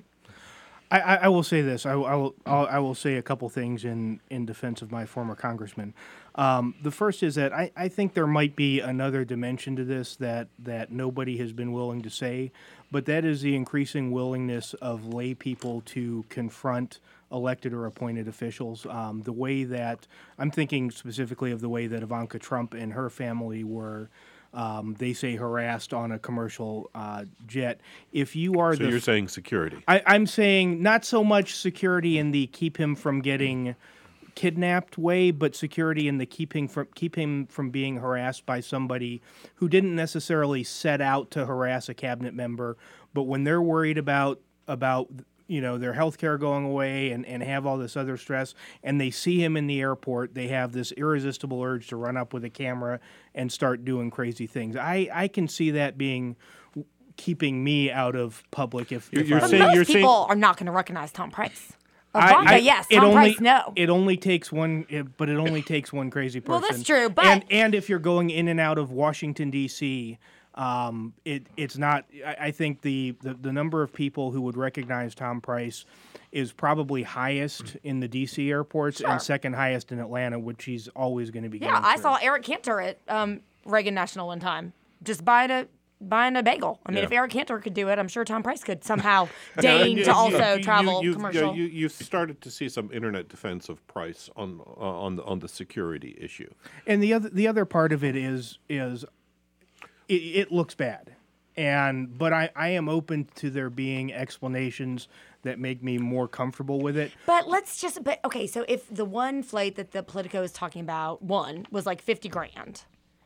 Speaker 4: I, I, I will say this. I, will- I will. I'll, I will say a couple things in, in defense of my former congressman. Um, the first is that I, I think there might be another dimension to this that that nobody has been willing to say, but that is the increasing willingness of lay people to confront elected or appointed officials. Um, the way that I'm thinking specifically of the way that Ivanka Trump and her family were. Um, they say harassed on a commercial uh, jet. If you are
Speaker 2: So
Speaker 4: the
Speaker 2: you're saying security.
Speaker 4: I, I'm saying not so much security in the keep him from getting kidnapped way, but security in the keeping from keep him from being harassed by somebody who didn't necessarily set out to harass a cabinet member, but when they're worried about about you know their health care going away and, and have all this other stress, and they see him in the airport, they have this irresistible urge to run up with a camera and start doing crazy things. I, I can see that being keeping me out of public if,
Speaker 2: You're-
Speaker 4: if
Speaker 2: you're
Speaker 4: I
Speaker 3: But
Speaker 2: saying-
Speaker 3: most
Speaker 2: you're
Speaker 3: people
Speaker 2: saying-
Speaker 3: are not going to recognize Tom Price.
Speaker 4: I-
Speaker 3: Ivanka,
Speaker 4: I-
Speaker 3: yes.
Speaker 4: it
Speaker 3: Tom
Speaker 4: only,
Speaker 3: Price, no.
Speaker 4: It only takes one, it, but it only takes one crazy person.
Speaker 3: Well, that's true, but-
Speaker 4: and and if you're going in and out of Washington D C, um, it it's not. I, I think the, the the number of people who would recognize Tom Price is probably highest in the D C airports
Speaker 3: Sure.
Speaker 4: and second highest in Atlanta, which he's always going to be.
Speaker 3: Yeah,
Speaker 4: going
Speaker 3: I
Speaker 4: through.
Speaker 3: saw Eric Cantor at um, Reagan National one time, just buying a buying a bagel. I mean,
Speaker 2: Yeah.
Speaker 3: if Eric Cantor could do it, I'm sure Tom Price could somehow
Speaker 2: Yeah,
Speaker 3: deign
Speaker 2: you-
Speaker 3: to
Speaker 2: you-
Speaker 3: also
Speaker 2: you-
Speaker 3: travel
Speaker 2: you,
Speaker 3: commercial.
Speaker 2: Yeah, you, you've started to see some internet defense of Price on uh, on the, on the security issue.
Speaker 4: And the other the other part of it is is it, it looks bad, and but I, I am open to there being explanations that make me more comfortable with it.
Speaker 3: But let's just, but okay, so if the one flight that the Politico is talking about, one, was like fifty grand,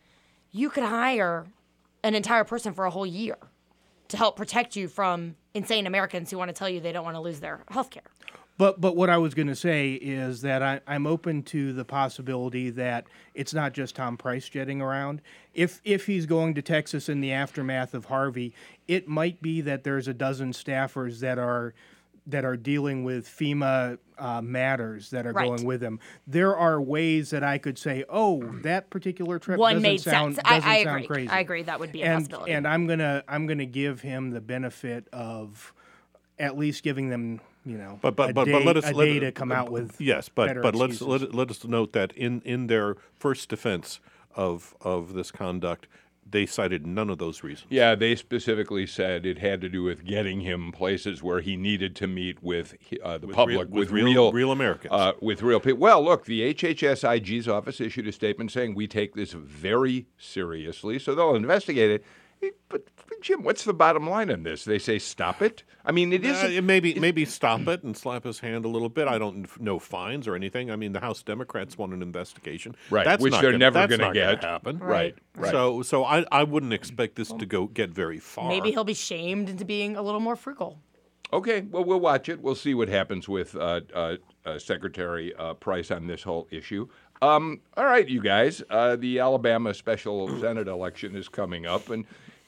Speaker 3: you could hire an entire person for a whole year to help protect you from insane Americans who want to tell you they don't want to lose their health care.
Speaker 4: But but what I was going to say is that I, I'm open to the possibility that it's not just Tom Price jetting around. If if he's going to Texas in the aftermath of Harvey, it might be that there's a dozen staffers that are that are dealing with FEMA uh, matters that are
Speaker 3: Right.
Speaker 4: going with him. There are ways that I could say, oh, that particular trip
Speaker 3: One
Speaker 4: doesn't
Speaker 3: made
Speaker 4: sound
Speaker 3: sense. I-
Speaker 4: doesn't
Speaker 3: I
Speaker 4: sound
Speaker 3: agree.
Speaker 4: crazy.
Speaker 3: I agree. That would be a
Speaker 4: and,
Speaker 3: possibility.
Speaker 4: And I'm gonna I'm gonna give him the benefit of at least giving them, you know,
Speaker 2: But but
Speaker 4: a
Speaker 2: but,
Speaker 4: day,
Speaker 2: but let us
Speaker 4: a
Speaker 2: let,
Speaker 4: day to come out with
Speaker 2: yes, but
Speaker 4: better
Speaker 2: but let's
Speaker 4: excuses.
Speaker 2: let, let us note that in, in their first defense of of this conduct, they cited none of those reasons.
Speaker 1: Yeah, they specifically said it had to do with getting him places where he needed to meet with uh, the
Speaker 2: With
Speaker 1: public,
Speaker 2: real- with
Speaker 1: with
Speaker 2: real-
Speaker 1: real,
Speaker 2: real Americans.
Speaker 1: Uh, with real people. Well, look, the H H S I G's office issued a statement saying we take this very seriously, so they'll investigate it. It- But, but Jim, what's the bottom line on this? They say stop it. I mean, it
Speaker 2: Uh,
Speaker 1: isn't.
Speaker 2: it maybe maybe stop it and slap his hand a little bit. I don't f- know fines or anything. I mean, the House Democrats want an investigation,
Speaker 1: Right,
Speaker 2: That's
Speaker 1: which
Speaker 2: not
Speaker 1: they're
Speaker 2: gonna,
Speaker 1: never
Speaker 2: that's
Speaker 1: gonna
Speaker 2: not gonna
Speaker 1: get.
Speaker 2: happen.
Speaker 1: Right, right.
Speaker 2: So so I, I wouldn't expect this to go get very far.
Speaker 3: Maybe he'll be shamed into being a little more frugal.
Speaker 1: Okay, well, we'll watch it. We'll see what happens with uh, uh, uh, Secretary uh, Price on this whole issue. Um, all right, you guys. Uh, the Alabama special Senate election is coming up, and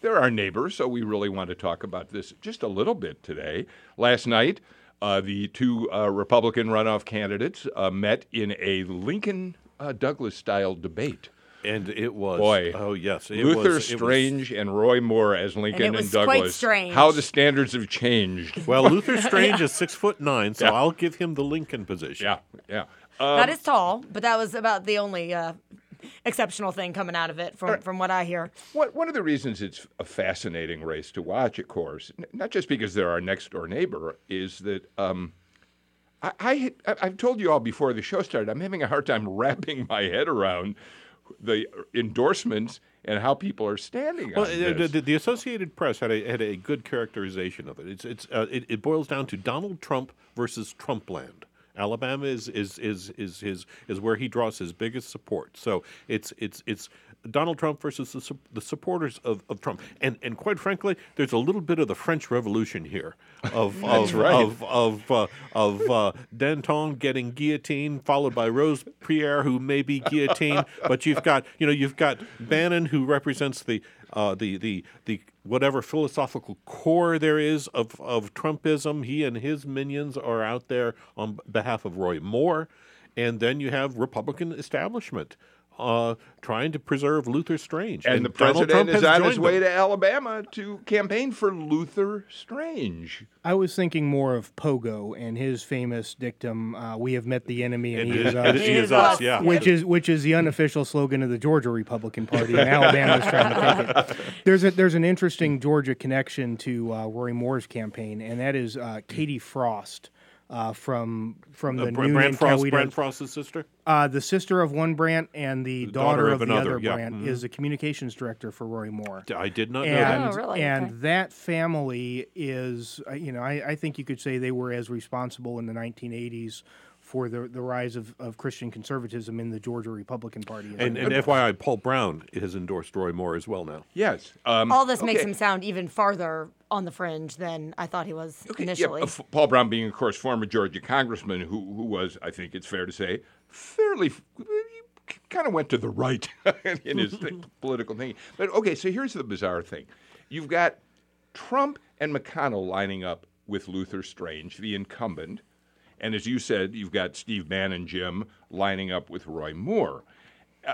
Speaker 1: they're our neighbors, so we really want to talk about this just a little bit today. Last night, uh, the two uh, Republican runoff candidates uh, met in a Lincoln uh, Douglas-style debate.
Speaker 2: And it was,
Speaker 1: Boy,
Speaker 2: oh yes, it
Speaker 1: Luther
Speaker 2: was, it
Speaker 1: Strange
Speaker 2: was,
Speaker 1: and Roy Moore as Lincoln
Speaker 3: and, it
Speaker 1: and
Speaker 3: was
Speaker 1: Douglas.
Speaker 3: Quite strange.
Speaker 1: How the standards have changed.
Speaker 2: Well, Luther Strange is six foot nine, so
Speaker 1: Yeah.
Speaker 2: I'll give him the Lincoln position.
Speaker 1: Yeah, yeah. Um,
Speaker 3: That is tall, but that was about the only uh, exceptional thing coming out of it from, from what I hear.
Speaker 1: What, one of the reasons it's a fascinating race to watch, of course, n- not just because they're our next door neighbor, is that um, I, I, I've told you all before the show started, I'm having a hard time wrapping my head around the endorsements and how people are standing
Speaker 2: Well,
Speaker 1: on
Speaker 2: uh,
Speaker 1: this.
Speaker 2: the, the Associated Press had a had a good characterization of it. It's it's uh, it, it boils down to Donald Trump versus Trumpland. Alabama is is is is his is where he draws his biggest support. So it's it's it's Donald Trump versus the, su- the supporters of, of Trump. And and quite frankly, there's a little bit of the French Revolution here, of
Speaker 1: That's
Speaker 2: of,
Speaker 1: right.
Speaker 2: of of uh, of uh, Danton getting guillotined, followed by Robespierre, who may be guillotined. But you've got you know you've got Bannon, who represents the uh, the the the whatever philosophical core there is of, of Trumpism. He and his minions are out there on behalf of Roy Moore. And then you have Republican establishment uh, trying to preserve Luther Strange.
Speaker 1: and the
Speaker 2: Donald
Speaker 1: president
Speaker 2: Trump
Speaker 1: is
Speaker 2: has
Speaker 1: on his
Speaker 2: joined
Speaker 1: way
Speaker 2: them.
Speaker 1: to Alabama to campaign for Luther Strange.
Speaker 4: I was thinking more of Pogo and his famous dictum, uh, "We have met the enemy, and
Speaker 2: It
Speaker 4: he
Speaker 2: is-
Speaker 4: is
Speaker 2: it
Speaker 4: us."
Speaker 2: is-
Speaker 3: He
Speaker 2: he
Speaker 3: is
Speaker 2: is us,
Speaker 3: us.
Speaker 2: yeah.
Speaker 4: Which is which is the unofficial slogan of the Georgia Republican Party, and Alabama's trying to take it. There's a there's an interesting Georgia connection to uh, Roy Moore's campaign, and that is uh, Katie Frost uh, from from the
Speaker 2: Uh, Br-
Speaker 4: Noonan
Speaker 2: Brand Frost,
Speaker 4: Coweta-
Speaker 2: Brand Frost's sister?
Speaker 4: uh, the sister of one Brant and the, daughter, of, the
Speaker 2: another,
Speaker 4: other
Speaker 2: yeah.
Speaker 4: Brant
Speaker 2: Mhm.
Speaker 4: is the communications director for Roy Moore.
Speaker 2: I did not know
Speaker 4: And,
Speaker 2: that.
Speaker 3: Oh, really?
Speaker 4: and
Speaker 3: Okay.
Speaker 4: that family is, uh, you know, I, I think you could say they were as responsible in the nineteen eighties for the, the rise of, of Christian conservatism in the Georgia Republican Party. as
Speaker 2: And,
Speaker 4: well.
Speaker 2: and F Y I, Paul Brown has endorsed Roy Moore as well now.
Speaker 1: Yes. Um,
Speaker 3: All this makes
Speaker 1: okay.
Speaker 3: him sound even farther on the fringe than I thought he was
Speaker 1: Okay, yeah,
Speaker 3: initially.
Speaker 1: uh, F- Paul Brown being, of course, former Georgia congressman who, who was, I think it's fair to say, fairly, kind of went to the right in his th- political thinking. But, okay, so here's the bizarre thing. You've got Trump and McConnell lining up with Luther Strange, the incumbent. And as you said, you've got Steve Bannon, Jim, lining up with Roy Moore. Uh,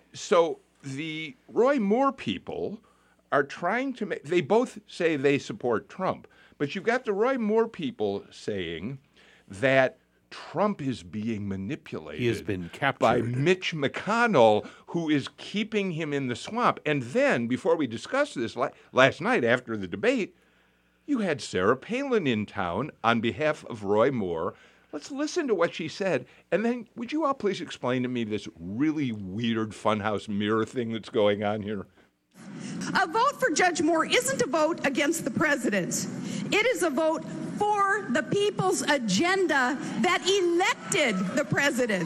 Speaker 1: so the Roy Moore people are trying to make, they both say they support Trump, but you've got the Roy Moore people saying that Trump is being manipulated.
Speaker 2: He has been
Speaker 1: by
Speaker 2: captured.
Speaker 1: Mitch McConnell, who is keeping him in the swamp. And then, before we discussed this la- last night after the debate, you had Sarah Palin in town on behalf of Roy Moore. Let's listen to what she said. And then would you all please explain to me this really weird funhouse mirror thing that's going on here?
Speaker 9: A vote for Judge Moore isn't a vote against the president. It is a vote for the people's agenda that elected the president.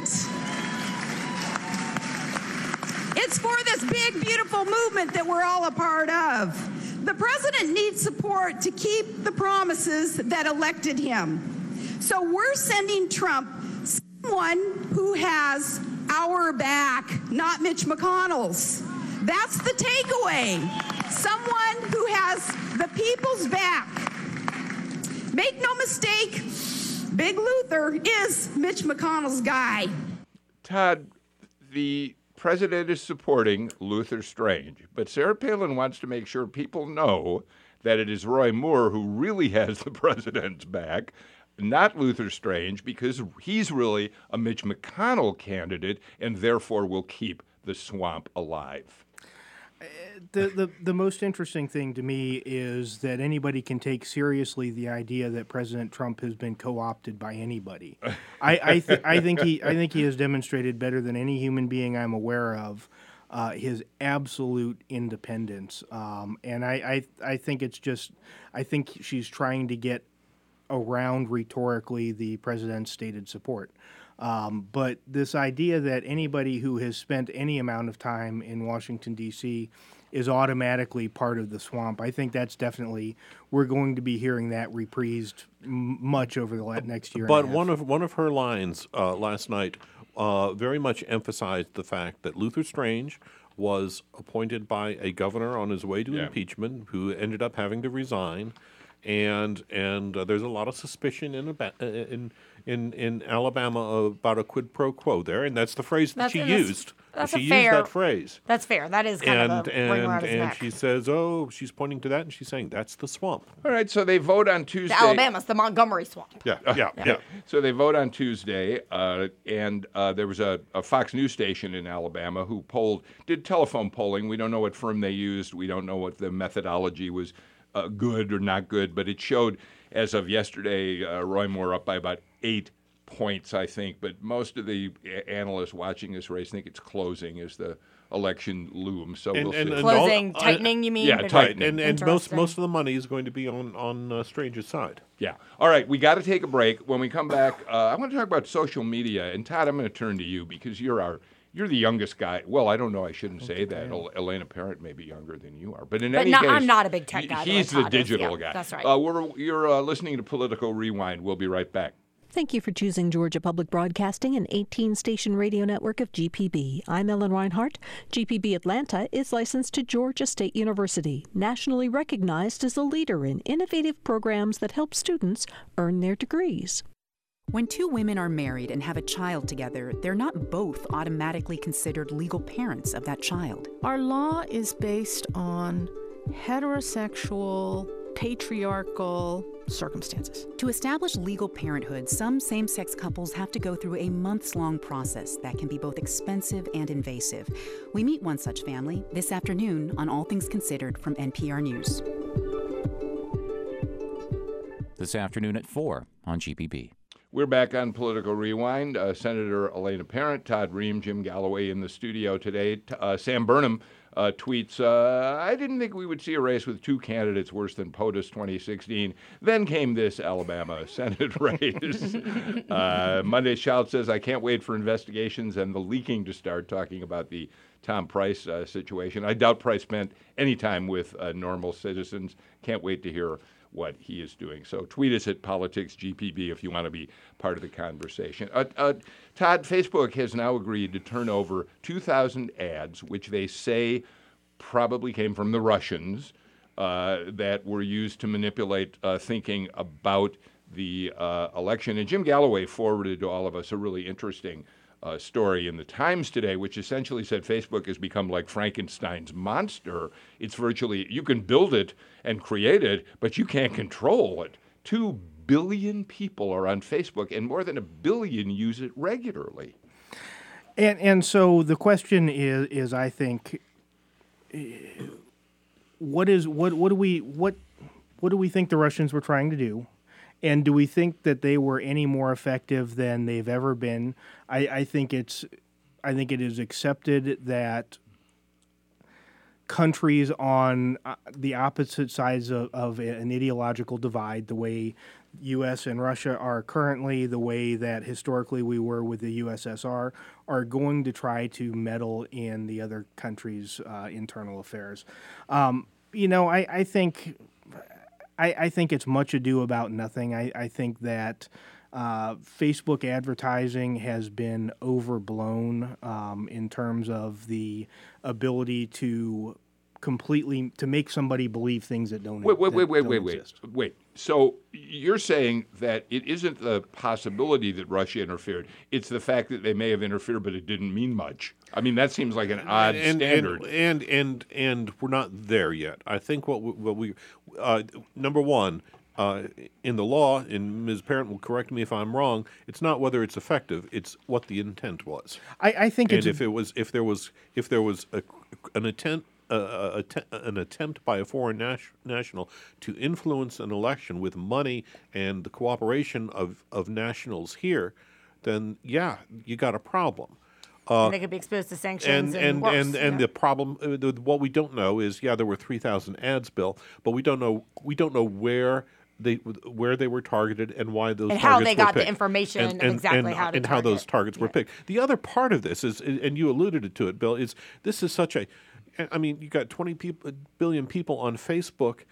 Speaker 9: It's for this big, beautiful movement that we're all a part of. The president needs support to keep the promises that elected him. So we're sending Trump someone who has our back, not Mitch McConnell's. That's the takeaway. Someone who has the people's back. Make no mistake, Big Luther is Mitch McConnell's guy.
Speaker 1: Todd, the president is supporting Luther Strange, but Sarah Palin wants to make sure people know that it is Roy Moore who really has the president's back, not Luther Strange, because he's really a Mitch McConnell candidate and therefore will keep the swamp alive.
Speaker 4: the, the the most interesting thing to me is that anybody can take seriously the idea that President Trump has been co-opted by anybody. I I, th- I think he I think he has demonstrated better than any human being I'm aware of uh, his absolute independence. Um, and I, I I think it's just I think she's trying to get around rhetorically the president's stated support. Um, but this idea that anybody who has spent any amount of time in Washington, D C is automatically part of the swamp, I think that's definitely, we're going to be hearing that reprised m- much over the la- next year.
Speaker 2: But
Speaker 4: and a half.
Speaker 2: one of one of her lines uh, last night uh, very much emphasized the fact that Luther Strange was appointed by a governor on his way to
Speaker 1: Yeah.
Speaker 2: impeachment, who ended up having to resign, and and uh, there's a lot of suspicion in Aba- uh, in in in Alabama about a quid pro quo there, and that's the phrase that
Speaker 3: That's-
Speaker 2: she
Speaker 3: that's-
Speaker 2: used.
Speaker 3: that's
Speaker 2: she
Speaker 3: a
Speaker 2: used
Speaker 3: fair-
Speaker 2: that phrase.
Speaker 3: That's fair. That is kind
Speaker 2: And
Speaker 3: of a ring around
Speaker 2: and
Speaker 3: his
Speaker 2: and
Speaker 3: neck.
Speaker 2: she says, "Oh, she's pointing to that," and she's saying, "That's the swamp."
Speaker 1: All right, so they vote on Tuesday.
Speaker 3: The Alabama's the Montgomery swamp.
Speaker 2: Yeah, yeah, yeah.
Speaker 1: So they vote on Tuesday, uh, and uh, there was a, a Fox News station in Alabama who polled, did telephone polling. We don't know what firm they used. We don't know what the methodology was, uh, good or not good, but it showed, as of yesterday, uh, Roy Moore up by about eight points, I think. But most of the a- analysts watching this race think it's closing as the election looms. So
Speaker 2: And-
Speaker 1: we'll
Speaker 2: and-
Speaker 1: see.
Speaker 2: and
Speaker 3: Closing,
Speaker 2: all-
Speaker 3: tightening, you mean?
Speaker 1: Yeah,
Speaker 3: But-
Speaker 1: tightening.
Speaker 2: And and most
Speaker 3: Interesting.
Speaker 2: most of the money is going to be on on uh, Strange's side.
Speaker 1: Yeah. All right, we got to take a break. When we come back, uh, I want to talk about social media. And Todd, I'm going to turn to you because you're our you're the youngest guy. Well, I don't know. I shouldn't say that. El- Elena Parent may be younger than you are, but in
Speaker 3: But
Speaker 1: any
Speaker 3: not-
Speaker 1: case,
Speaker 3: I'm not a big tech
Speaker 1: he-
Speaker 3: guy the way
Speaker 1: He's the
Speaker 3: Todd is.
Speaker 1: digital
Speaker 3: Yeah,
Speaker 1: guy.
Speaker 3: that's right.
Speaker 1: Uh, we're you're uh, listening to Political Rewind. We'll be right back.
Speaker 5: Thank you for choosing Georgia Public Broadcasting, an eighteen-station radio network of G P B. I'm Ellen Reinhardt. G P B Atlanta is licensed to Georgia State University, nationally recognized as a leader in innovative programs that help students earn their degrees.
Speaker 10: When two women are married and have a child together, they're not both automatically considered legal parents of that child.
Speaker 11: Our law is based on heterosexual, patriarchal circumstances.
Speaker 10: To establish legal parenthood, some same-sex couples have to go through a months-long process that can be both expensive and invasive. We meet one such family this afternoon on All Things Considered from N P R News.
Speaker 12: This afternoon at four on G P B.
Speaker 1: We're back on Political Rewind. Uh, Senator Elena Parent, Todd Ream, Jim Galloway in the studio today. T- uh, Sam Burnham uh, tweets, uh, I didn't think we would see a race with two candidates worse than POTUS twenty sixteen. Then came this Alabama Senate race. uh, Monday Shout says, I can't wait for investigations and the leaking to start, talking about the Tom Price uh, situation. I doubt Price spent any time with uh, normal citizens. Can't wait to hear what he is doing. So tweet us at Politics G P B if you want to be part of the conversation. Uh, uh, Todd, Facebook has now agreed to turn over two thousand ads, which they say probably came from the Russians, uh, that were used to manipulate uh, thinking about the uh, election. And Jim Galloway forwarded to all of us a really interesting Uh, story in the Times today, which essentially said Facebook has become like Frankenstein's monster. It's virtually, you can build it and create it, but you can't control it. Two billion people are on Facebook, and more than a billion use it regularly.
Speaker 4: And and so the question is is I think, what is what what do we what what do we think the Russians were trying to do? And do we think that they were any more effective than they've ever been? I, I think it's, I think it is accepted that countries on uh, the opposite sides of, of an ideological divide, the way U S and Russia are currently, the way that historically we were with the U S S R, are going to try to meddle in the other countries' uh, internal affairs. Um, you know, I, I think. I, I think it's much ado about nothing. I, I think that uh, Facebook advertising has been overblown um, in terms of the ability to completely to make somebody believe things that don't.
Speaker 1: Wait, wait,
Speaker 4: that
Speaker 1: wait, wait,
Speaker 4: don't
Speaker 1: wait, wait,
Speaker 4: exist.
Speaker 1: wait. So you're saying that it isn't the possibility that Russia interfered; it's the fact that they may have interfered, but it didn't mean much. I mean, that seems like an odd
Speaker 2: and,
Speaker 1: standard.
Speaker 2: And, and and and we're not there yet. I think what we, what we uh, number one uh, in the law, and Miz Parent will correct me if I'm wrong. It's not whether it's effective; it's what the intent was.
Speaker 4: I, I think
Speaker 2: and
Speaker 4: it's
Speaker 2: if it was if there was if there was a, an attempt. Uh, an attempt by a foreign nas- national to influence an election with money and the cooperation of, of nationals here, then yeah, you got a problem. Uh,
Speaker 3: and they could be exposed to sanctions
Speaker 2: and
Speaker 3: and,
Speaker 2: and
Speaker 3: worse,
Speaker 2: and, and
Speaker 3: yeah.
Speaker 2: the problem, uh, the, what we don't know is, yeah, there were three thousand ads, Bill, but we don't know we don't know where they where they were targeted and why those
Speaker 3: and
Speaker 2: targets
Speaker 3: how they
Speaker 2: were
Speaker 3: got the
Speaker 2: picked.
Speaker 3: information
Speaker 2: and,
Speaker 3: of
Speaker 2: and,
Speaker 3: exactly
Speaker 2: and,
Speaker 3: how to
Speaker 2: and how
Speaker 3: target.
Speaker 2: those targets were picked. The other part of this is, and you alluded to it, Bill, is this is such a I mean, you got twenty people, billion people on Facebook,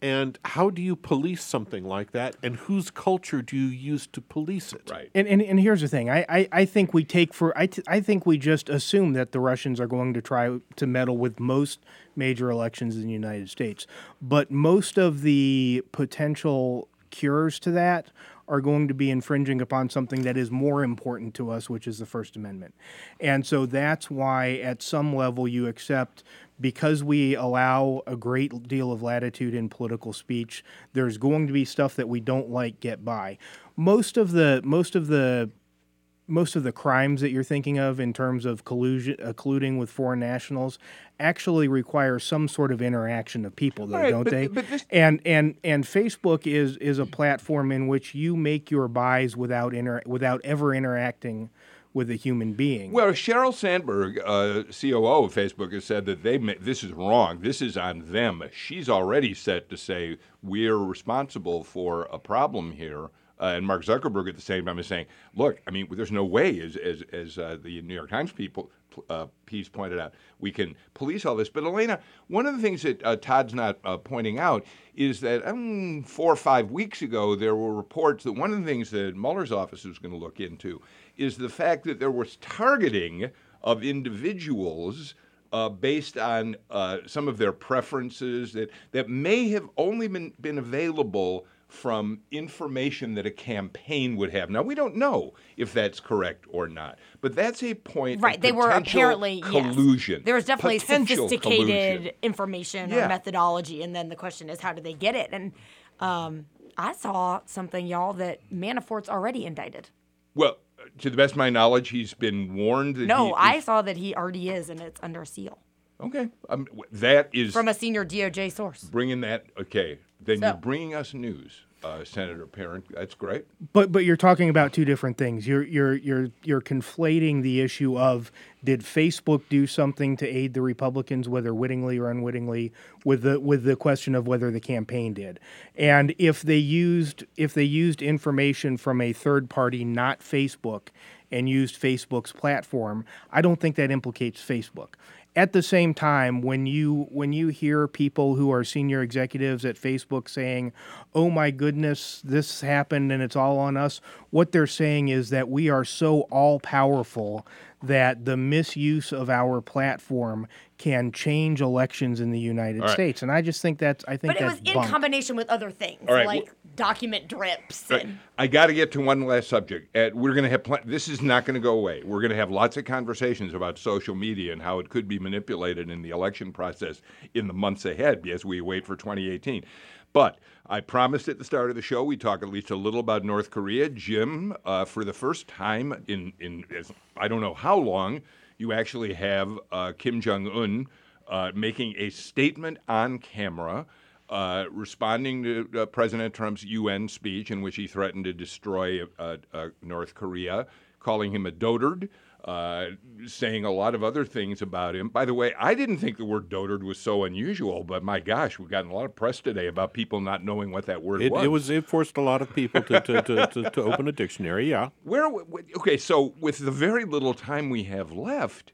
Speaker 2: And how do you police something like that? And whose culture do you use to police it?
Speaker 1: Right.
Speaker 4: And and, and here's the thing. I, I, I think we take for I, t- I think we just assume that the Russians are going to try to meddle with most major elections in the United States. But most of the potential cures to that are going to be infringing upon something that is more important to us, which is the First Amendment. And so that's why at some level you accept, because we allow a great deal of latitude in political speech, there's going to be stuff that we don't like get by. Most of the most of the most of the crimes that you're thinking of in terms of collusion, uh, colluding with foreign nationals actually require some sort of interaction of people, though,
Speaker 1: Right,
Speaker 4: don't
Speaker 1: but-
Speaker 4: they?
Speaker 1: but this-
Speaker 4: And and and Facebook is is a platform in which you make your buys without inter- without ever interacting with a human being.
Speaker 1: Well, Sheryl Sandberg, uh, C O O of Facebook, has said that they ma- this is wrong. This is on them. She's already set to say we're responsible for a problem here. Uh, and Mark Zuckerberg at the same time is saying, look, I mean, there's no way, as as, as uh, the New York Times people uh, piece pointed out, we can police all this. But Elena, one of the things that uh, Todd's not uh, pointing out is that um, four or five weeks ago, there were reports that one of the things that Mueller's office was going to look into is the fact that there was targeting of individuals uh, based on uh, some of their preferences that, that may have only been, been available from information that a campaign would have. Now, we don't know if that's correct or not, but that's a point
Speaker 3: Right,
Speaker 1: of
Speaker 3: they were
Speaker 1: potential
Speaker 3: apparently
Speaker 1: collusion.
Speaker 3: Yes. There was definitely
Speaker 1: Potential
Speaker 3: sophisticated
Speaker 1: collusion.
Speaker 3: information
Speaker 1: Yeah.
Speaker 3: or methodology, and then the question is, how did they get it? And um, I saw something, y'all, that Manafort's already indicted.
Speaker 1: Well, to the best of my knowledge, he's been warned that
Speaker 3: No,
Speaker 1: he
Speaker 3: I
Speaker 1: is-
Speaker 3: saw that he already is, and it's under seal
Speaker 1: Okay, um, w- that is
Speaker 3: from a senior D O J source.
Speaker 1: bringing that. Okay, then
Speaker 3: So-
Speaker 1: you're bringing us news, uh, Senator Parent. That's great.
Speaker 4: But but you're talking about two different things. You're you're you're you're conflating the issue of did Facebook do something to aid the Republicans, whether wittingly or unwittingly, with the with the question of whether the campaign did. And if they used if they used information from a third party, not Facebook, and used Facebook's platform, I don't think that implicates Facebook. At the same time, when you when you hear people who are senior executives at Facebook saying, "Oh my goodness, this happened and it's all on us," what they're saying is that we are so all powerful that the misuse of our platform can change elections in the United
Speaker 1: All right.
Speaker 4: States. And I just think that's I think
Speaker 3: But it
Speaker 4: that's
Speaker 3: was in
Speaker 4: bunk.
Speaker 3: combination with other things,
Speaker 1: All right,
Speaker 3: like document drips.
Speaker 1: Right.
Speaker 3: And
Speaker 1: I got to get to one last subject. Uh, we're going to have pl- this is not going to go away. We're going to have lots of conversations about social media and how it could be manipulated in the election process in the months ahead as we wait for twenty eighteen. But I promised at the start of the show we talk at least a little about North Korea. Jim, uh, for the first time in in as, I don't know how long, you actually have uh, Kim Jong Un uh, making a statement on camera. Uh, responding to uh, President Trump's U N speech in which he threatened to destroy uh, uh, North Korea, calling him a dotard, uh, saying a lot of other things about him. By the way, I didn't think the word dotard was so unusual, but my gosh, we've gotten a lot of press today about people not knowing what that word
Speaker 2: It,
Speaker 1: was.
Speaker 2: it was it forced a lot of people to to, to, to, to open a dictionary. Yeah.
Speaker 1: Where? w- Okay, so with the very little time we have left,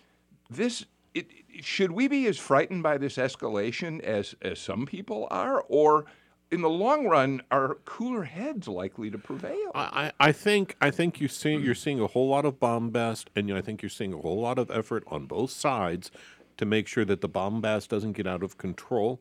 Speaker 1: this it, should we be as frightened by this escalation as as some people are, or in the long run, are cooler heads likely to prevail?
Speaker 2: I, I I think I think you see you're seeing a whole lot of bombast, and you know, I think you're seeing a whole lot of effort on both sides to make sure that the bombast doesn't get out of control.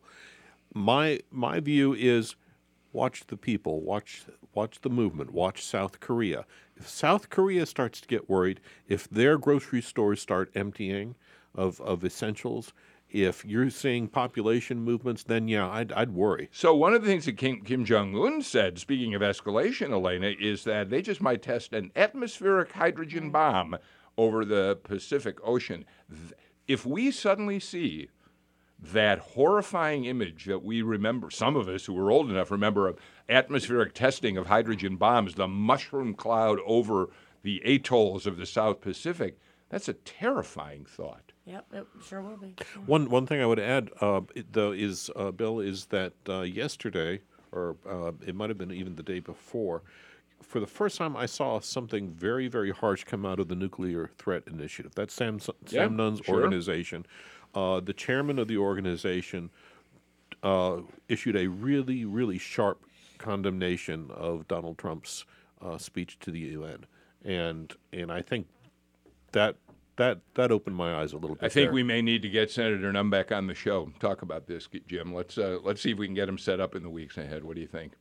Speaker 2: My my view is, watch the people, watch watch the movement, watch South Korea. If South Korea starts to get worried, if their grocery stores start emptying of of essentials, if you're seeing population movements, then yeah, I'd I'd worry.
Speaker 1: So one of the things that Kim, Kim Jong-un said, speaking of escalation, Elena, is that they just might test an atmospheric hydrogen bomb over the Pacific Ocean. Th- If we suddenly see that horrifying image that we remember, some of us who were old enough remember of atmospheric testing of hydrogen bombs, the mushroom cloud over the atolls of the South Pacific, that's a terrifying thought.
Speaker 3: Yep, it sure will be.
Speaker 2: One one thing I would add, uh, it- though, is uh, Bill, is that uh, yesterday, or uh, it might have been even the day before, for the first time I saw something very, very harsh come out of the Nuclear Threat Initiative. That's Sam Sam
Speaker 1: Yeah,
Speaker 2: Nunn's
Speaker 1: sure.
Speaker 2: organization. Uh, the chairman of the organization uh, issued a really, really sharp condemnation of Donald Trump's uh, speech to the U N, and and I think that that that opened my eyes a little bit.
Speaker 1: I think
Speaker 2: there.
Speaker 1: we may need to get Senator Numbeck on the show. Talk about this, Jim. Let's uh, let's see if we can get him set up in the weeks ahead. What do you think?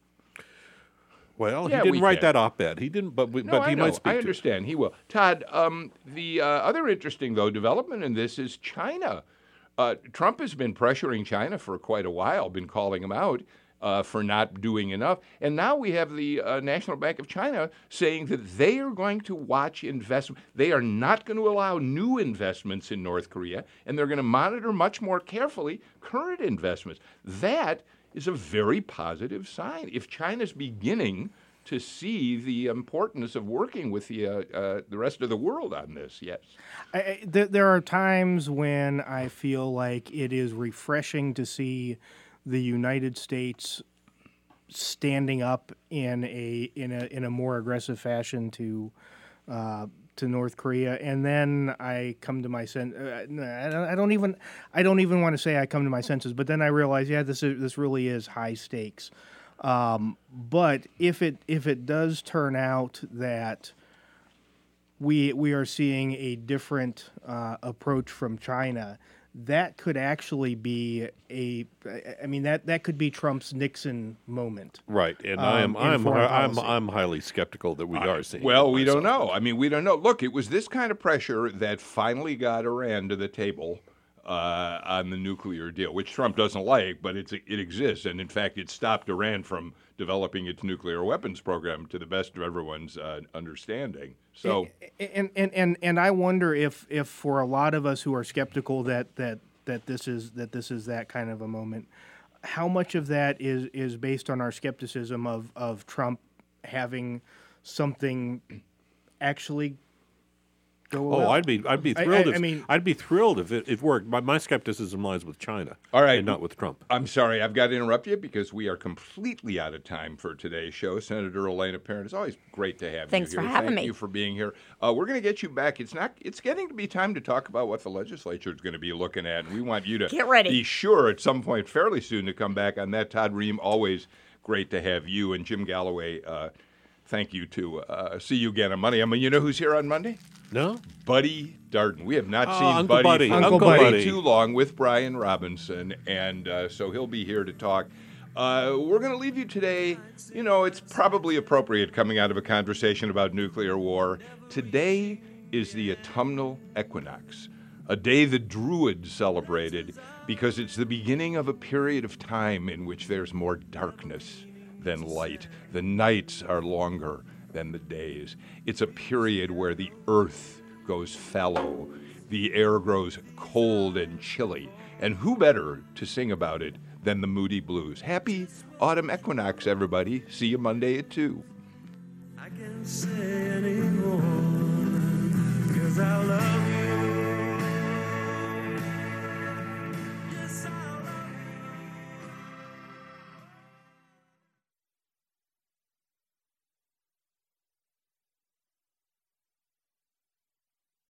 Speaker 2: Well,
Speaker 1: Yeah,
Speaker 2: he didn't
Speaker 1: we
Speaker 2: wait
Speaker 1: can.
Speaker 2: that op-ed. He didn't, but we,
Speaker 1: No,
Speaker 2: but
Speaker 1: I
Speaker 2: he
Speaker 1: know.
Speaker 2: might speak.
Speaker 1: I
Speaker 2: to it.
Speaker 1: understand. He will. Todd, um, the uh, other interesting, though, development in this is China. Uh, Trump has been pressuring China for quite a while, been calling them out uh, for not doing enough. And now we have the uh, National Bank of China saying that they are going to watch investment. They are not going to allow new investments in North Korea, and they're going to monitor much more carefully current investments. That is a very positive sign. If China's beginning to see the importance of working with the uh, uh, the rest of the world on this, yes.
Speaker 4: I, I, there, there are times when I feel like it is refreshing to see the United States standing up in a in a in a more aggressive fashion to uh, to North Korea, and then I come to my sen- uh, I, don't, I don't even I don't even want to say I come to my senses, but then I realize, yeah, this is, this really is high stakes. Um, but if it if it does turn out that we we are seeing a different uh, approach from China, that could actually be a I mean that, that could be Trump's Nixon moment.
Speaker 2: Right, and
Speaker 4: um,
Speaker 2: I am
Speaker 4: in
Speaker 2: I'm
Speaker 4: foreign
Speaker 2: I'm
Speaker 4: policy.
Speaker 2: I'm highly skeptical that we are seeing.
Speaker 1: Well,
Speaker 2: it
Speaker 1: we don't
Speaker 2: myself.
Speaker 1: know. I mean, we don't know. Look, it was this kind of pressure that finally got Iran to the table uh, on the nuclear deal, which Trump doesn't like, but it's, it exists. And in fact, it stopped Iran from developing its nuclear weapons program, to the best of everyone's uh, understanding. So,
Speaker 4: and, and and and I wonder if if for a lot of us who are skeptical that that that this is that this is that kind of a moment, how much of that is is based on our skepticism of of Trump having something actually go
Speaker 2: Oh,
Speaker 4: well?
Speaker 2: I'd be I'd be
Speaker 4: I-
Speaker 2: thrilled.
Speaker 4: I-
Speaker 2: if,
Speaker 4: I mean-
Speaker 2: I'd be thrilled if it, it worked. My, my skepticism lies with China,
Speaker 1: all right,
Speaker 2: and not with Trump.
Speaker 1: I'm sorry, I've got to interrupt you because we are completely out of time for today's show. Senator Elena Parent, it's always great to have
Speaker 3: Thanks
Speaker 1: you here.
Speaker 3: for having
Speaker 1: Thank
Speaker 3: me.
Speaker 1: you for being here. Uh, we're going to get you back. It's not. It's getting to be time to talk about what the legislature is going to be looking at, and we want you to
Speaker 3: Get ready.
Speaker 1: be sure at some point fairly soon to come back on that. Todd Ream, always great to have you, and Jim Galloway. Uh, thank you too. Uh, see you again on Monday. I mean, you know who's here on Monday?
Speaker 2: No,
Speaker 1: Buddy Darden. We have not
Speaker 2: Oh,
Speaker 1: seen
Speaker 2: Uncle
Speaker 1: Buddy,
Speaker 2: Buddy.
Speaker 1: for
Speaker 2: Uncle
Speaker 1: way
Speaker 2: Buddy.
Speaker 1: too long with Brian Robinson, and uh, so he'll be here to talk. Uh, we're going to leave you today. You know, it's probably appropriate coming out of a conversation about nuclear war. Today is the autumnal equinox, a day the Druids celebrated because it's the beginning of a period of time in which there's more darkness than light. The nights are longer than the days. It's a period where the earth goes fallow, the air grows cold and chilly, and who better to sing about it than the Moody Blues? Happy autumn equinox, everybody. See you Monday at two.
Speaker 13: I can't say anymore, 'cause I love you.